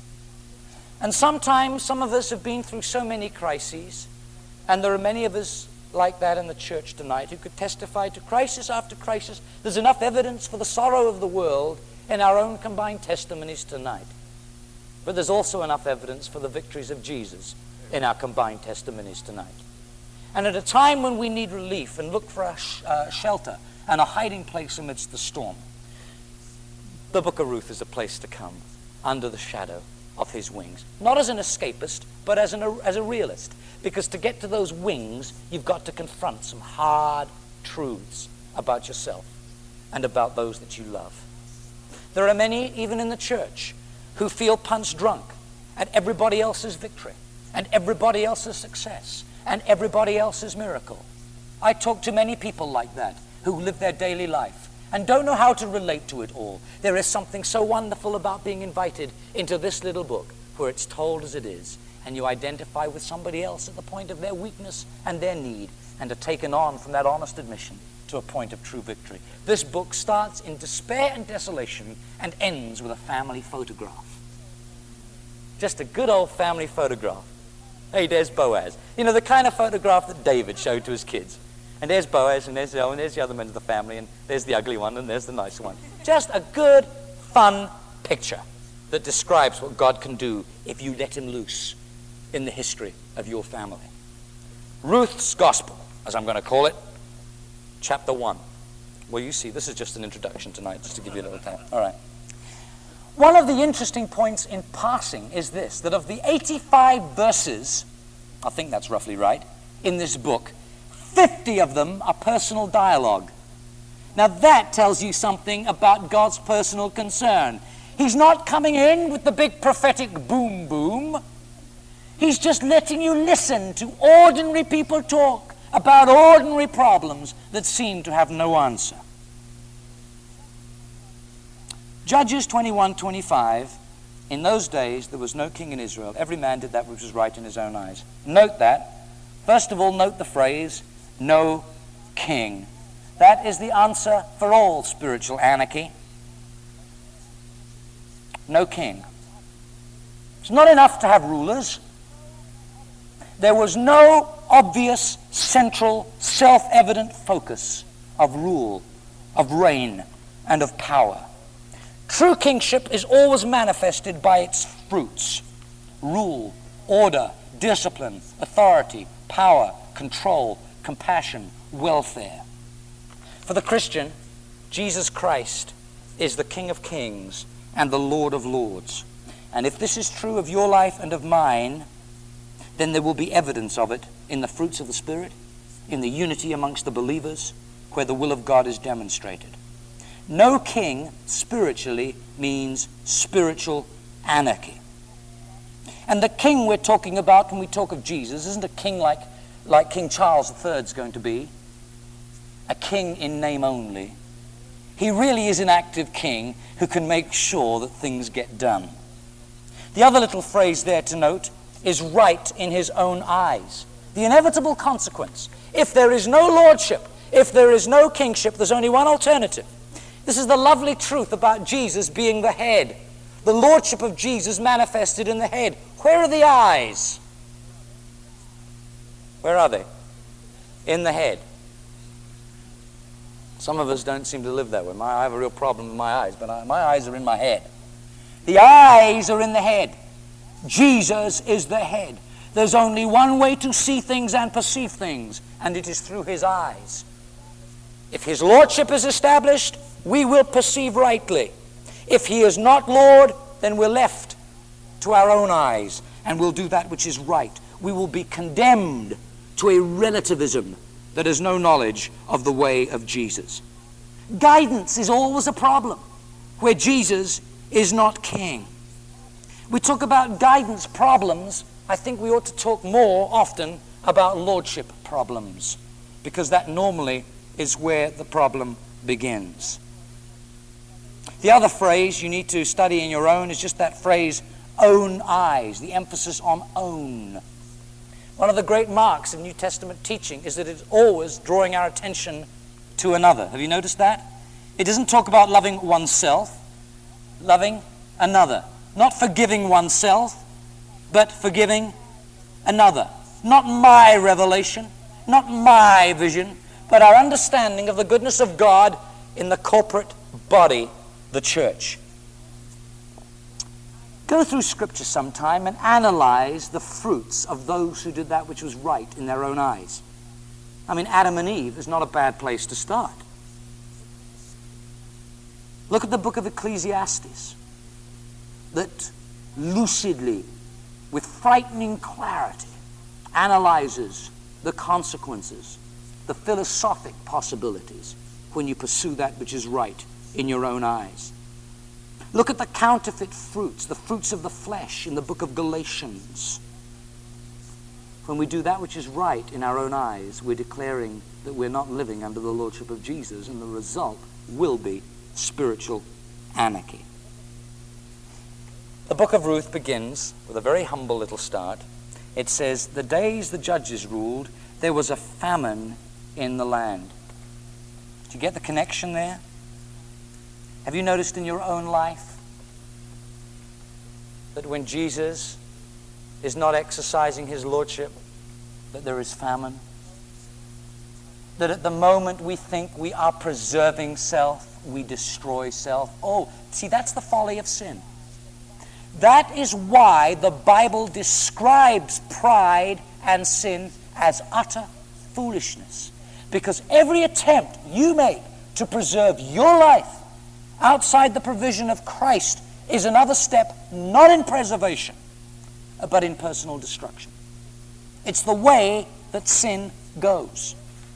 And sometimes some of us have been through so many crises, and there are many of us like that in the church tonight who could testify to crisis after crisis. There's enough evidence for the sorrow of the world in our own combined testimonies tonight. But there's also enough evidence for the victories of Jesus in our combined testimonies tonight. And at a time when we need relief and look for a shelter and a hiding place amidst the storm, the book of Ruth is a place to come under the shadow of his wings. Not as an escapist, but as a realist. Because to get to those wings, you've got to confront some hard truths about yourself and about those that you love. There are many, even in the church, who feel punch drunk at everybody else's victory and everybody else's success and everybody else's miracle. I talk to many people like that who live their daily life and don't know how to relate to it all. There is something so wonderful about being invited into this little book where it's told as it is, and you identify with somebody else at the point of their weakness and their need, and are taken on from that honest admission to a point of true victory. This book starts in despair and desolation and ends with a family photograph. Just a good old family photograph. Hey, there's Boaz. The kind of photograph that David showed to his kids. And there's Boaz, and there's the other men of the family, and there's the ugly one, and there's the nice one. Just a good, fun picture that describes what God can do if you let him loose in the history of your family. Ruth's Gospel, as I'm going to call it, chapter 1. Well, you see, this is just an introduction tonight, just to give you a little time. All right. One of the interesting points in passing is this, that of the 85 verses, I think that's roughly right, in this book, 50 of them are personal dialogue. Now that tells you something about God's personal concern. He's not coming in with the big prophetic boom boom. He's just letting you listen to ordinary people talk about ordinary problems that seem to have no answer. Judges 21:25, in those days there was no king in Israel. Every man did that which was right in his own eyes. Note that. First of all, note the phrase, no king. That is the answer for all spiritual anarchy. No king. It's not enough to have rulers. There was no obvious, central, self-evident focus of rule, of reign, and of power. True kingship is always manifested by its fruits: rule, order, discipline, authority, power, control, compassion, welfare. For the Christian, Jesus Christ is the King of Kings and the Lord of Lords. And if this is true of your life and of mine, then there will be evidence of it in the fruits of the Spirit, in the unity amongst the believers, where the will of God is demonstrated. No king spiritually means spiritual anarchy. And the king we're talking about when we talk of Jesus isn't a king like King Charles III is going to be, a king in name only. He really is an active king who can make sure that things get done. The other little phrase there to note is right in his own eyes. The inevitable consequence. If there is no lordship, if there is no kingship, there's only one alternative. This is the lovely truth about Jesus being the head. The lordship of Jesus manifested in the head. Where are the eyes? Where are they? In the head. Some of us don't seem to live that way. I have a real problem with my eyes, but my eyes are in my head. The eyes are in the head. Jesus is the head. There's only one way to see things and perceive things, and it is through his eyes. If his lordship is established, we will perceive rightly. If he is not Lord, then we're left to our own eyes, and we'll do that which is right. We will be condemned to a relativism that has no knowledge of the way of Jesus. Guidance is always a problem where Jesus is not king. We talk about guidance problems. I think we ought to talk more often about lordship problems, because that normally is where the problem begins. The other phrase you need to study in your own is just that phrase, own eyes, the emphasis on own. One of the great marks of New Testament teaching is that it's always drawing our attention to another. Have you noticed that? It doesn't talk about loving oneself, loving another. Not forgiving oneself, but forgiving another. Not my revelation, not my vision, but our understanding of the goodness of God in the corporate body, the church. Go through Scripture sometime and analyze the fruits of those who did that which was right in their own eyes. I mean, Adam and Eve is not a bad place to start. Look at the book of Ecclesiastes that lucidly, with frightening clarity, analyzes the consequences, the philosophic possibilities when you pursue that which is right in your own eyes. Look at the counterfeit fruits, the fruits of the flesh in the book of Galatians. When we do that which is right in our own eyes, we're declaring that we're not living under the lordship of Jesus, and the result will be spiritual anarchy. The book of Ruth begins with a very humble little start. It says, the days the judges ruled, there was a famine in the land. Do you get the connection there? Have you noticed in your own life that when Jesus is not exercising his lordship, that there is famine? That at the moment we think we are preserving self, we destroy self. Oh, see, that's the folly of sin. That is why the Bible describes pride and sin as utter foolishness. Because every attempt you make to preserve your life outside the provision of Christ is another step not in preservation, but in personal destruction. It's the way that sin goes.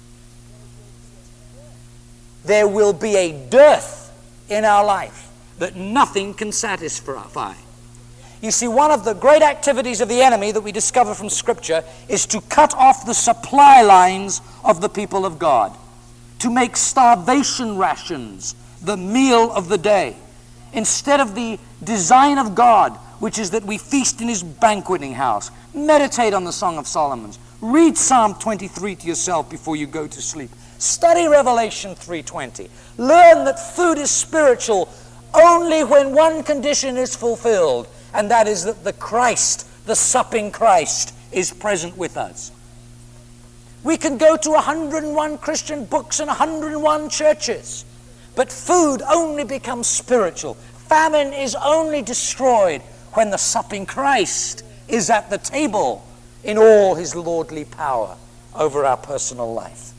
There will be a dearth in our life that nothing can satisfy. You see, one of the great activities of the enemy that we discover from Scripture is to cut off the supply lines of the people of God, to make starvation rations the meal of the day, instead of the design of God, which is that we feast in his banqueting house, meditate on the Song of Solomon, read Psalm 23 to yourself before you go to sleep, Study Revelation 3:20. Learn that food is spiritual only when one condition is fulfilled, and that is that the Christ, the supping Christ, is present with us. We can go to 101 Christian books and 101 churches, but food only becomes spiritual. Famine is only destroyed when the supping Christ is at the table in all his lordly power over our personal life.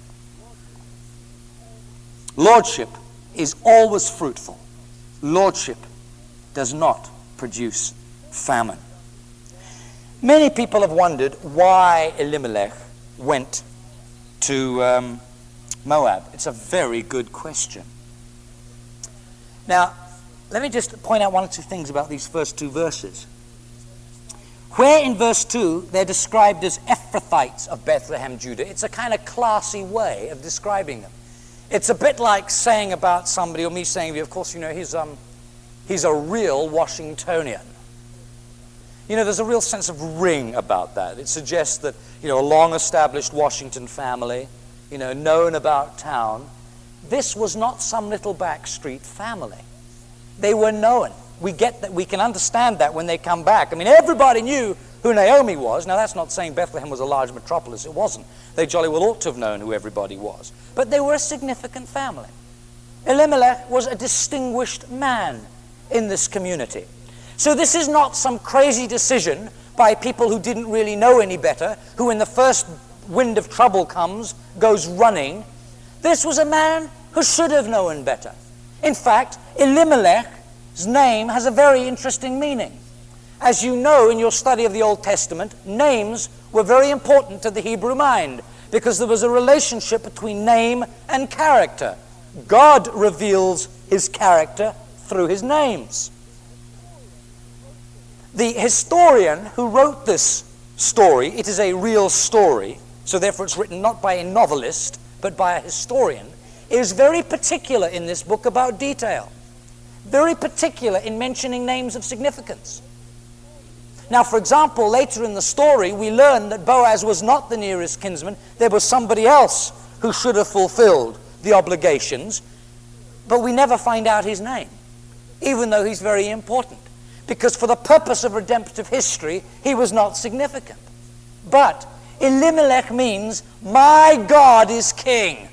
Lordship is always fruitful. Lordship does not produce famine. Many people have wondered why Elimelech went to Moab. It's a very good question. Now, let me just point out one or two things about these first two verses. Where in verse 2 they're described as Ephrathites of Bethlehem, Judah, it's a kind of classy way of describing them. It's a bit like saying about somebody, or me saying, of course, you know, he's a real Washingtonian. You know, there's a real sense of ring about that. It suggests that, you know, a long-established Washington family, you know, known about town. This was not some little backstreet family. They were known. We get that. We can understand that when they come back. I mean, everybody knew who Naomi was. Now, that's not saying Bethlehem was a large metropolis. It wasn't. They jolly well ought to have known who everybody was. But they were a significant family. Elimelech was a distinguished man in this community. So this is not some crazy decision by people who didn't really know any better, who in the first wind of trouble comes, goes running. This was a man who should have known better. In fact, Elimelech's name has a very interesting meaning. As you know in your study of the Old Testament, names were very important to the Hebrew mind because there was a relationship between name and character. God reveals his character through his names. The historian who wrote this story, it is a real story, so therefore it's written not by a novelist, but by a historian, is very particular in this book about detail. Very particular in mentioning names of significance. Now, for example, later in the story, we learn that Boaz was not the nearest kinsman. There was somebody else who should have fulfilled the obligations, but we never find out his name, even though he's very important. Because for the purpose of redemptive history, he was not significant. But Elimelech means, my God is king.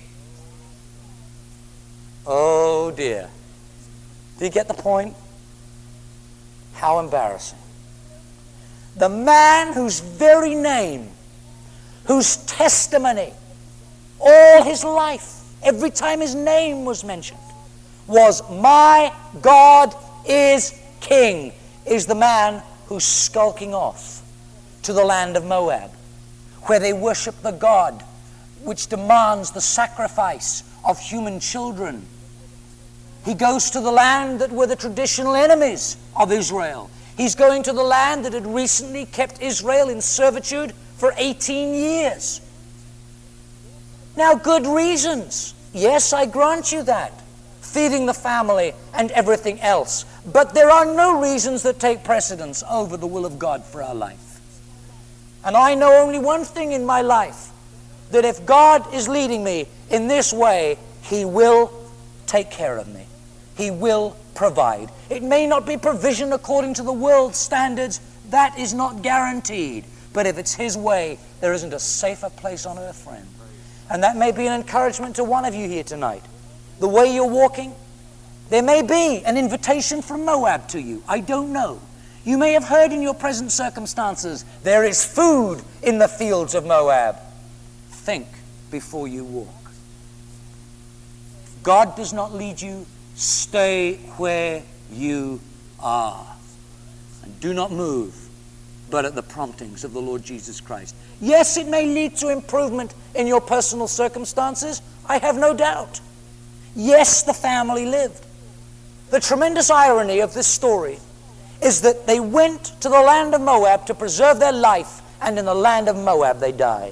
Oh dear. Do you get the point? How embarrassing. The man whose very name, whose testimony, all his life, every time his name was mentioned, was my God is king, is the man who's skulking off to the land of Moab, where they worship the god which demands the sacrifice of human children. He goes to the land that were the traditional enemies of Israel. He's going to the land that had recently kept Israel in servitude for 18 years. Now, good reasons. Yes, I grant you that. Feeding the family and everything else. But there are no reasons that take precedence over the will of God for our life. And I know only one thing in my life, that if God is leading me in this way, He will take care of me. He will provide. It may not be provision according to the world's standards. That is not guaranteed. But if it's His way, there isn't a safer place on earth, friend. And that may be an encouragement to one of you here tonight. The way you're walking, there may be an invitation from Moab to you. I don't know. You may have heard in your present circumstances, there is food in the fields of Moab. Think before you walk. If God does not lead you, stay where you are. And do not move, but at the promptings of the Lord Jesus Christ. Yes, it may lead to improvement in your personal circumstances. I have no doubt. Yes, the family lived. The tremendous irony of this story is that they went to the land of Moab to preserve their life, and in the land of Moab they died.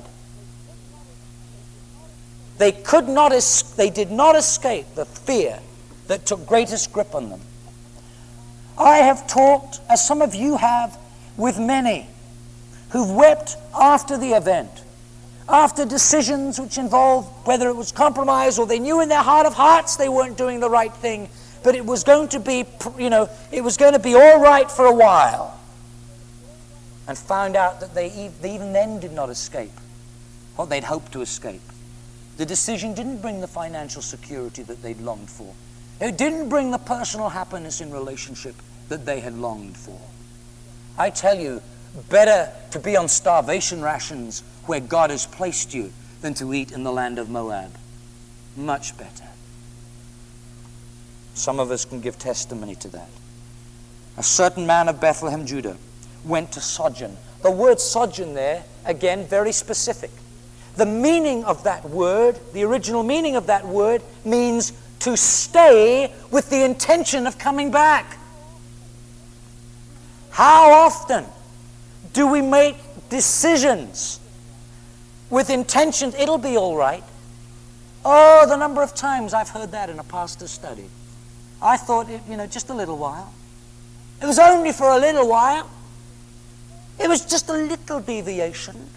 They did not escape the fear that took greatest grip on them. I have talked, as some of you have, with many who've wept after the event after decisions which involved whether it was compromise or they knew in their heart of hearts they weren't doing the right thing, but it was going to be, it was going to be all right for a while, and found out that they even then did not escape what they'd hoped to escape. The decision didn't bring the financial security that they'd longed for. It didn't bring the personal happiness in relationship that they had longed for. I tell you, better to be on starvation rations where God has placed you than to eat in the land of Moab. Much better. Some of us can give testimony to that. A certain man of Bethlehem, Judah, went to sojourn. The word sojourn there, again, very specific. The meaning of that word, the original meaning of that word, means to stay with the intention of coming back. How often do we make decisions with intention, it'll be all right? Oh, the number of times I've heard that in a pastor's study. I thought, just a little while. It was only for a little while. It was just a little deviation.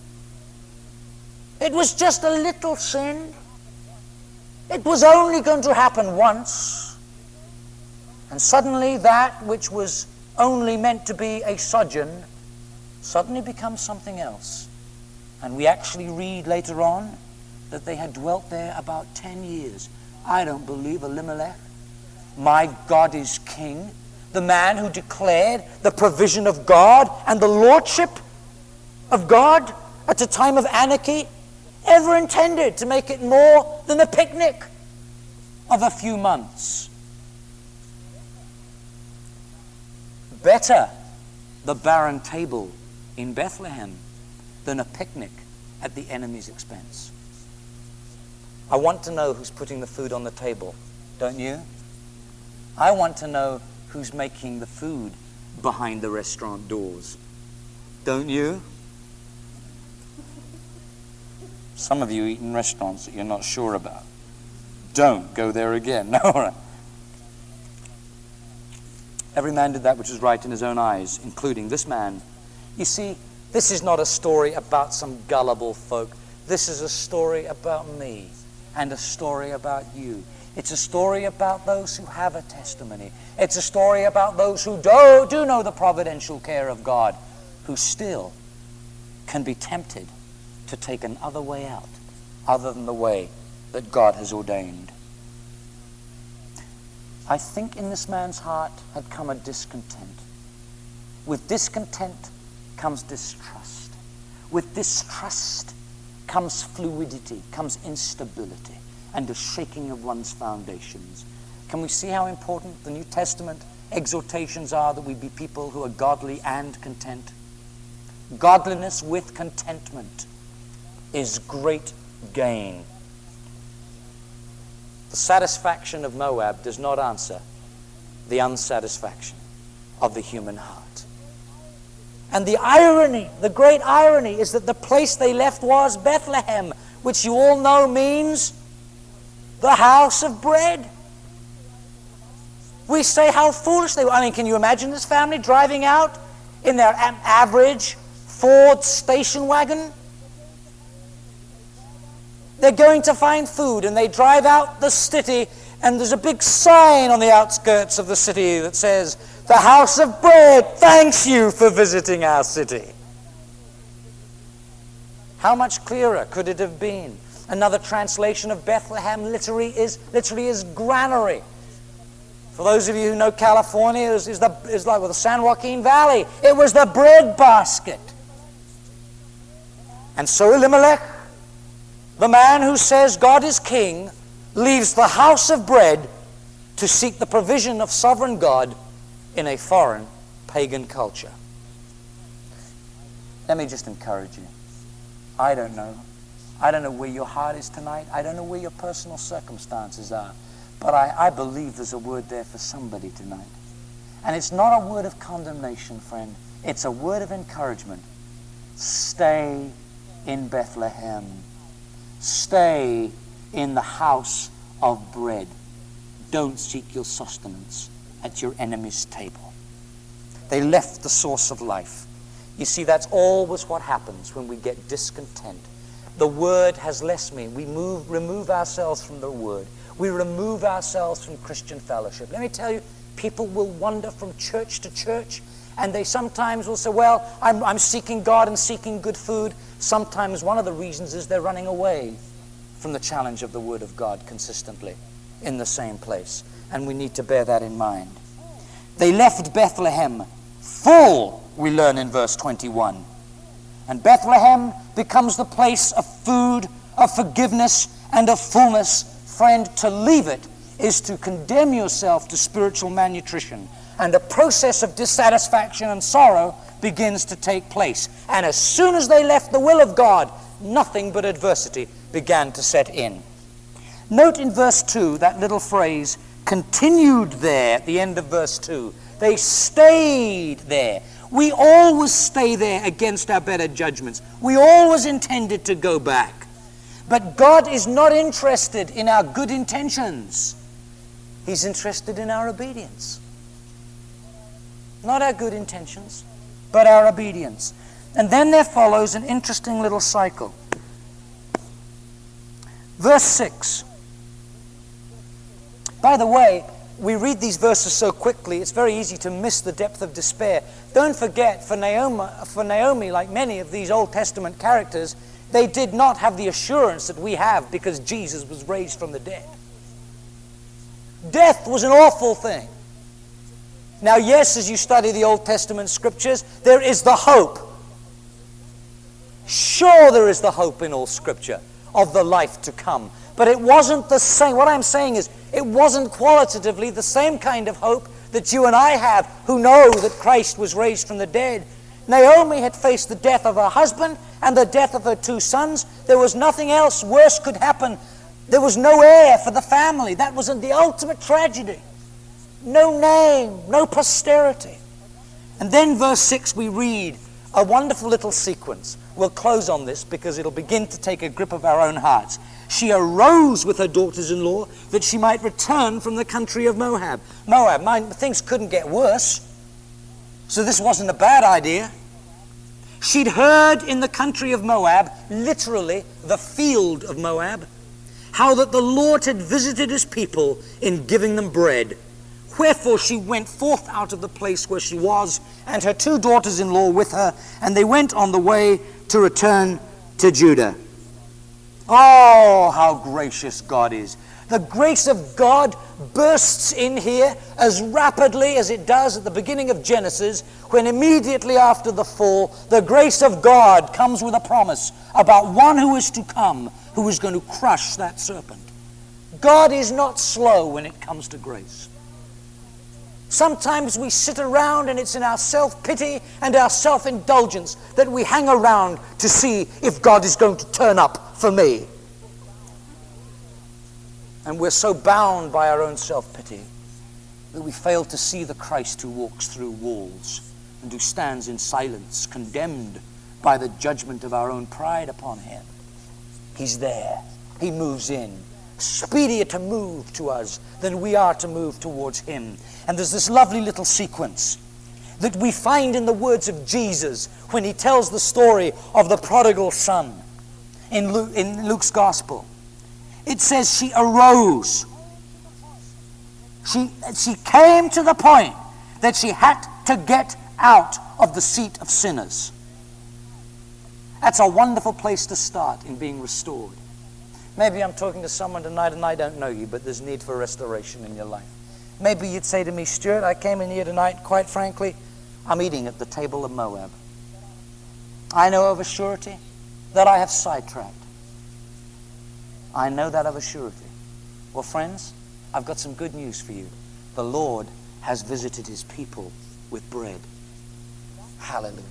It was just a little sin. It was only going to happen once. And suddenly that which was only meant to be a sojourn suddenly becomes something else. And we actually read later on that they had dwelt there about 10 years. I don't believe Elimelech, my God is king, the man who declared the provision of God and the lordship of God at a time of anarchy, ever intended to make it more than a picnic of a few months. Better the barren table in Bethlehem than a picnic at the enemy's expense. I want to know who's putting the food on the table, don't you? I want to know who's making the food behind the restaurant doors, don't you? Some of you eat in restaurants that you're not sure about. Don't go there again. No. Every man did that which was right in his own eyes, including this man. You see, this is not a story about some gullible folk. This is a story about me and a story about you. It's a story about those who have a testimony. It's a story about those who do know the providential care of God, who still can be tempted to take another way out other than the way that God has ordained. I think in this man's heart had come a discontent. With discontent comes distrust. With distrust comes fluidity, comes instability, and a shaking of one's foundations. Can we see how important the New Testament exhortations are that we be people who are godly and content? Godliness with contentment is great gain. The satisfaction of Moab does not answer the unsatisfaction of the human heart. And the irony, the great irony, is that the place they left was Bethlehem, which you all know means the house of bread. We say how foolish they were. I mean, can you imagine this family driving out in their average Ford station wagon? They're going to find food, and they drive out the city, and there's a big sign on the outskirts of the city that says, "The house of bread thanks you for visiting our city." How much clearer could it have been? Another translation of Bethlehem literally is granary. For those of you who know California, is like the San Joaquin Valley. It was the bread basket. And so Elimelech, the man who says God is king, leaves the house of bread to seek the provision of sovereign God in a foreign pagan culture. Let me just encourage you. I don't know where your heart is tonight. I don't know where your personal circumstances are. But I believe there's a word there for somebody tonight. And it's not a word of condemnation, friend. It's a word of encouragement. Stay in Bethlehem. Stay in the house of bread. Don't seek your sustenance at your enemy's table. They left the source of life. You see, that's always what happens when we get discontent. the Word has less meaning. We remove ourselves from the Word. We remove ourselves from Christian fellowship. Let me tell you, people will wander from church to church, and they sometimes will say, well, I'm seeking God and seeking good food. Sometimes one of the reasons is they're running away from the challenge of the Word of God consistently in the same place. And we need to bear that in mind. They left Bethlehem full, we learn in verse 21. And Bethlehem becomes the place of food, of forgiveness, and of fullness. Friend, to leave it is to condemn yourself to spiritual malnutrition. And a process of dissatisfaction and sorrow begins to take place. And as soon as they left the will of God, nothing but adversity began to set in. Note in verse 2 that little phrase, continued there, at the end of verse 2. They stayed there. We always stay there against our better judgments. We always intended to go back. But God is not interested in our good intentions. He's interested in our obedience. Not our good intentions, but our obedience. And then there follows an interesting little cycle. Verse 6. By the way, we read these verses so quickly, it's very easy to miss the depth of despair. Don't forget, for Naomi, like many of these Old Testament characters, they did not have the assurance that we have because Jesus was raised from the dead. Death was an awful thing. Now, yes, as you study the Old Testament scriptures, there is the hope. Sure, there is the hope in all scripture of the life to come. But it wasn't the same. What I'm saying is, it wasn't qualitatively the same kind of hope that you and I have who know that Christ was raised from the dead. Naomi had faced the death of her husband and the death of her 2 sons. There was nothing else worse could happen. There was no heir for the family. That was the ultimate tragedy. No name, no posterity. And then verse 6 we read a wonderful little sequence. We'll close on this because it'll begin to take a grip of our own hearts. She arose with her daughters-in-law that she might return from the country of Moab. Things couldn't get worse. So this wasn't a bad idea. She'd heard in the country of Moab, literally the field of Moab, how that the Lord had visited his people in giving them bread. Wherefore she went forth out of the place where she was, and her 2 daughters-in-law with her, and they went on the way to return to Judah. Oh, how gracious God is. The grace of God bursts in here as rapidly as it does at the beginning of Genesis, when immediately after the fall, the grace of God comes with a promise about one who is to come, who is going to crush that serpent. God is not slow when it comes to grace. Sometimes we sit around and it's in our self-pity and our self-indulgence that we hang around to see if God is going to turn up for me. And we're so bound by our own self-pity that we fail to see the Christ who walks through walls and who stands in silence, condemned by the judgment of our own pride upon him. He's there. He moves in. Speedier to move to us than we are to move towards him. And there's this lovely little sequence that we find in the words of Jesus when he tells the story of the prodigal son in Luke's gospel. It says she arose. She came to the point that she had to get out of the seat of sinners. That's a wonderful place to start in being restored. Maybe I'm talking to someone tonight and I don't know you, but there's need for restoration in your life. Maybe you'd say to me, Stuart, I came in here tonight, quite frankly, I'm eating at the table of Moab. I know of a surety that I have sidetracked. I know that of a surety. Well, friends, I've got some good news for you. The Lord has visited his people with bread. Hallelujah.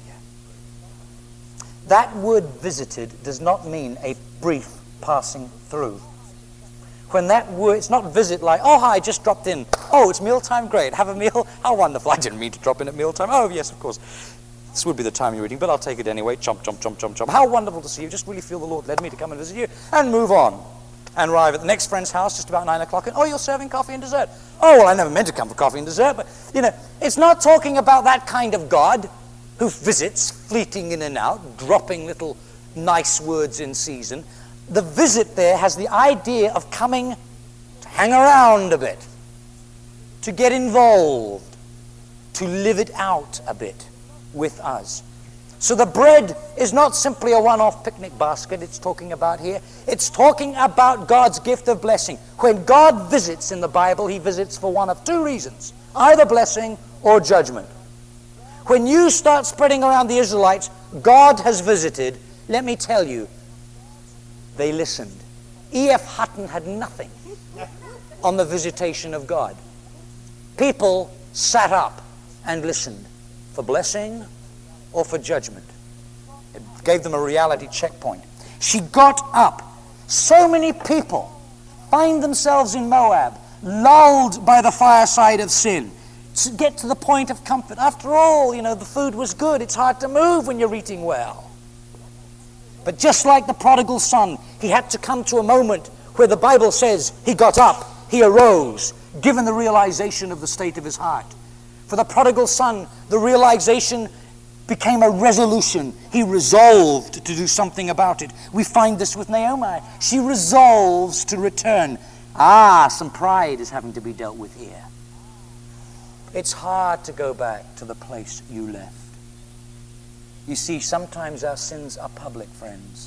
That word visited does not mean a brief passing through. When that word, it's not visit like, oh, hi, just dropped in. Oh, it's mealtime, great. Have a meal. How wonderful. I didn't mean to drop in at mealtime. Oh, yes, of course. This would be the time you're eating, but I'll take it anyway. Chomp, chomp, chomp, chomp, chomp. How wonderful to see you. Just really feel the Lord led me to come and visit you. And move on. And arrive at the next friend's house just about 9 o'clock. And, oh, you're serving coffee and dessert. Oh, well, I never meant to come for coffee and dessert. But, it's not talking about that kind of God who visits, fleeting in and out, dropping little nice words in season. The visit there has the idea of coming to hang around a bit, to get involved, to live it out a bit with us. So the bread is not simply a one-off picnic basket it's talking about here. It's talking about God's gift of blessing. When God visits in the Bible, he visits for one of two reasons, either blessing or judgment. When you start spreading around the Israelites, God has visited. Let me tell you, they listened. E.F. Hutton had nothing on the visitation of God. People sat up and listened for blessing or for judgment. It gave them a reality checkpoint. She got up. So many people find themselves in Moab, lulled by the fireside of sin, to get to the point of comfort. After all, the food was good. It's hard to move when you're eating well. But just like the prodigal son, he had to come to a moment where the Bible says he got up, he arose, given the realization of the state of his heart. For the prodigal son, the realization became a resolution. He resolved to do something about it. We find this with Naomi. She resolves to return. Some pride is having to be dealt with here. It's hard to go back to the place you left. You see, sometimes our sins are public, friends.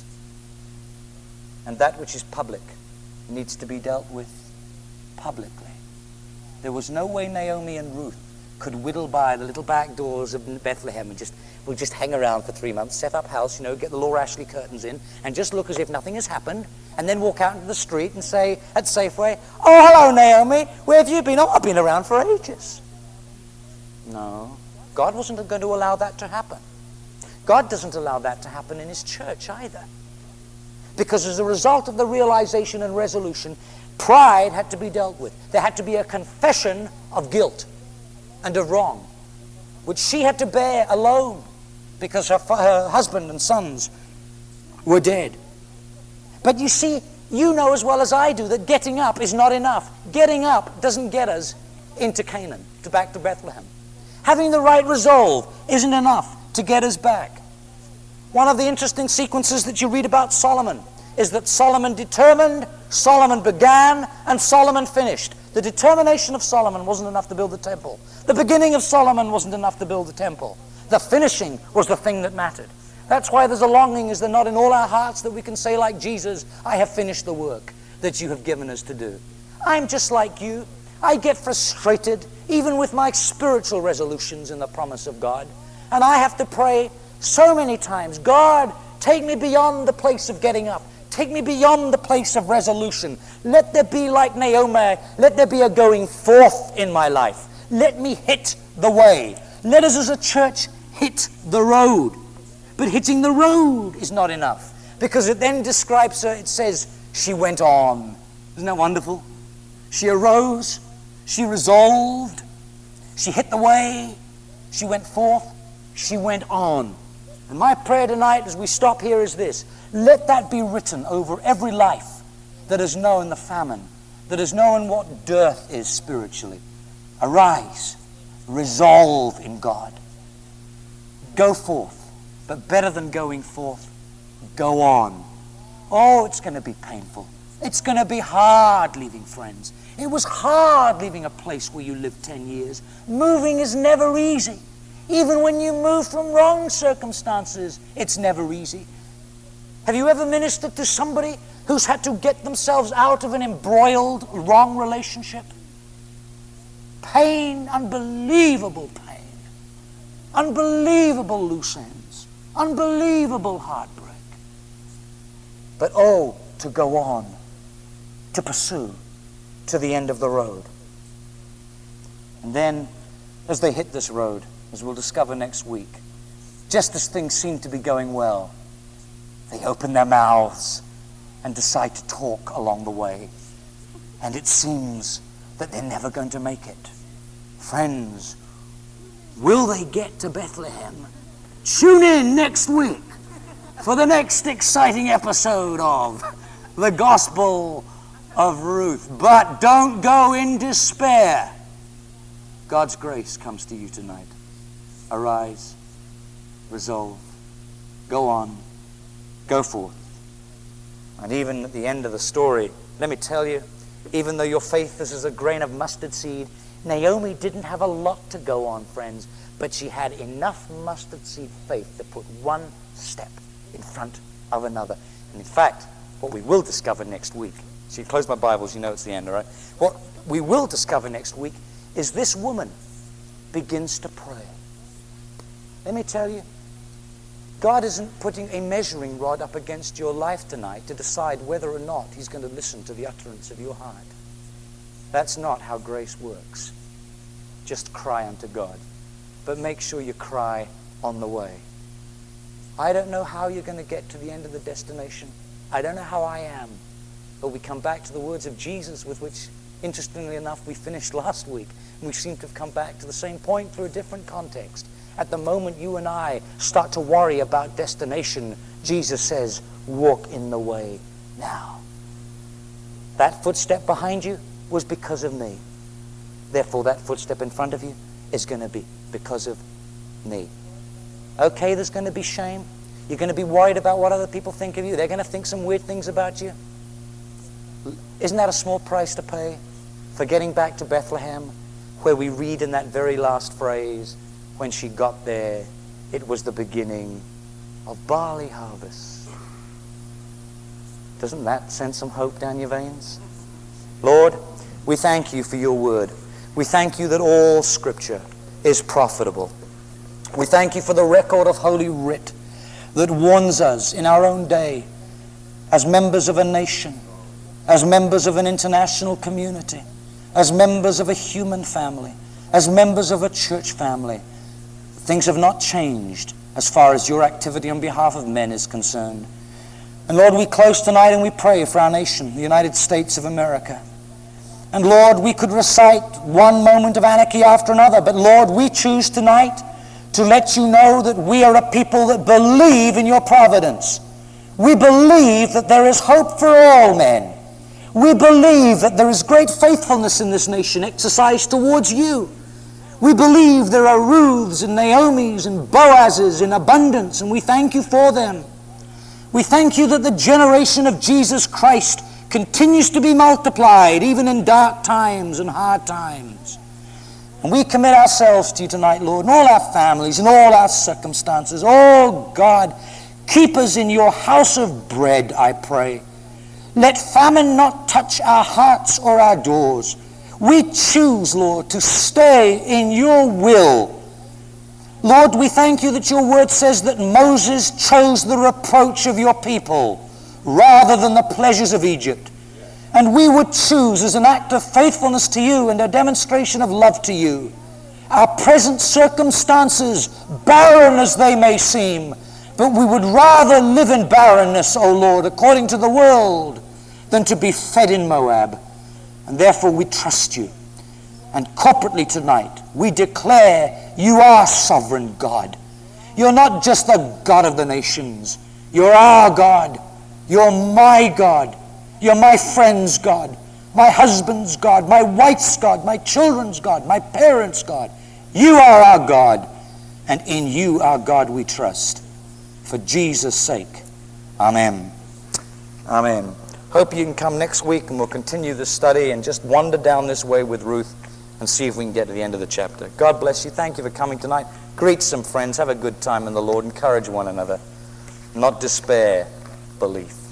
And that which is public needs to be dealt with publicly. There was no way Naomi and Ruth could whittle by the little back doors of Bethlehem and we'll just hang around for 3 months, set up house, get the Laura Ashley curtains in, and just look as if nothing has happened, and then walk out into the street and say at Safeway, "Oh, hello, Naomi. Where have you been?" "Oh, I've been around for ages." No, God wasn't going to allow that to happen. God doesn't allow that to happen in his church either. Because as a result of the realization and resolution, pride had to be dealt with. There had to be a confession of guilt and of wrong, which she had to bear alone because her husband and sons were dead. But you see, you know as well as I do that getting up is not enough. Getting up doesn't get us into Canaan, back to Bethlehem. Having the right resolve isn't enough to get us back. One of the interesting sequences that you read about Solomon is that Solomon determined, Solomon began, and Solomon finished. The determination of Solomon wasn't enough to build the temple. The beginning of Solomon wasn't enough to build the temple. The finishing was the thing that mattered. That's why there's a longing, is there not, in all our hearts, that we can say like Jesus, "I have finished the work that you have given us to do." I'm just like you. I get frustrated even with my spiritual resolutions in the promise of God. And I have to pray so many times, "God, take me beyond the place of getting up. Take me beyond the place of resolution. Let there be, like Naomi, let there be a going forth in my life. Let me hit the way. Let us as a church hit the road." But hitting the road is not enough, because it then describes her, it says, she went on. Isn't that wonderful? She arose, she resolved, she hit the way, she went forth, she went on. And my prayer tonight as we stop here is this: let that be written over every life that has known the famine, that has known what dearth is spiritually. Arise, resolve in God. Go forth, but better than going forth, go on. Oh, it's going to be painful. It's going to be hard leaving friends. It was hard leaving a place where you lived 10 years. Moving is never easy. Even when you move from wrong circumstances, it's never easy. Have you ever ministered to somebody who's had to get themselves out of an embroiled wrong relationship? Pain, unbelievable pain. Unbelievable loose ends. Unbelievable heartbreak. But oh, to go on, to pursue to the end of the road. And then, as they hit this road, as we'll discover next week, just as things seem to be going well, they open their mouths and decide to talk along the way. And it seems that they're never going to make it. Friends, will they get to Bethlehem? Tune in next week for the next exciting episode of The Gospel of Ruth. But don't go in despair. God's grace comes to you tonight. Arise, resolve, go on, Go forth. And even at the end of the story, let me tell you, even though your faith is as a grain of mustard seed, Naomi didn't have a lot to go on, friends, but she had enough mustard seed faith to put one step in front of another. And in fact, what we will discover next week, so you close my Bibles, you know it's the end, all right? What we will discover next week is this woman begins to pray. Let me tell you, God isn't putting a measuring rod up against your life tonight to decide whether or not He's going to listen to the utterance of your heart. That's not how grace works. Just cry unto God. But make sure you cry on the way. I don't know how you're going to get to the end of the destination. I don't know how I am. But we come back to the words of Jesus with which, interestingly enough, we finished last week. And we seem to have come back to the same point through a different context. At the moment you and I start to worry about destination, Jesus says, walk in the way now. That footstep behind you was because of me. Therefore, that footstep in front of you is going to be because of me. Okay, there's going to be shame. You're going to be worried about what other people think of you. They're going to think some weird things about you. Isn't that a small price to pay for getting back to Bethlehem, where we read in that very last phrase, when she got there, it was the beginning of barley harvest. Doesn't that send some hope down your veins? Lord, we thank you for your word. We thank you that all Scripture is profitable. We thank you for the record of Holy Writ that warns us in our own day as members of a nation, as members of an international community, as members of a human family, as members of a church family. Things have not changed as far as your activity on behalf of men is concerned. And Lord, we close tonight and we pray for our nation, the United States of America. And Lord, we could recite one moment of anarchy after another, but Lord, we choose tonight to let you know that we are a people that believe in your providence. We believe that there is hope for all men. We believe that there is great faithfulness in this nation exercised towards you. We believe there are Ruths and Naomis and Boazes in abundance, and we thank you for them. We thank you that the generation of Jesus Christ continues to be multiplied, even in dark times and hard times. And we commit ourselves to you tonight, Lord, and all our families and all our circumstances. Oh, God, keep us in your house of bread, I pray. Let famine not touch our hearts or our doors. We choose, Lord, to stay in your will. Lord, we thank you that your word says that Moses chose the reproach of your people rather than the pleasures of Egypt. And we would choose as an act of faithfulness to you and a demonstration of love to you, our present circumstances, barren as they may seem, but we would rather live in barrenness, O Lord, according to the world, than to be fed in Moab. And therefore we trust you. And corporately tonight, we declare you are sovereign God. You're not just the God of the nations. You're our God. You're my God. You're my friend's God, my husband's God, my wife's God, my children's God, my parents' God. You are our God, and in you, our God, we trust. For Jesus' sake, amen. Amen. Hope you can come next week and we'll continue this study and just wander down this way with Ruth and see if we can get to the end of the chapter. God bless you. Thank you for coming tonight. Greet some friends. Have a good time in the Lord. Encourage one another. Not despair, belief.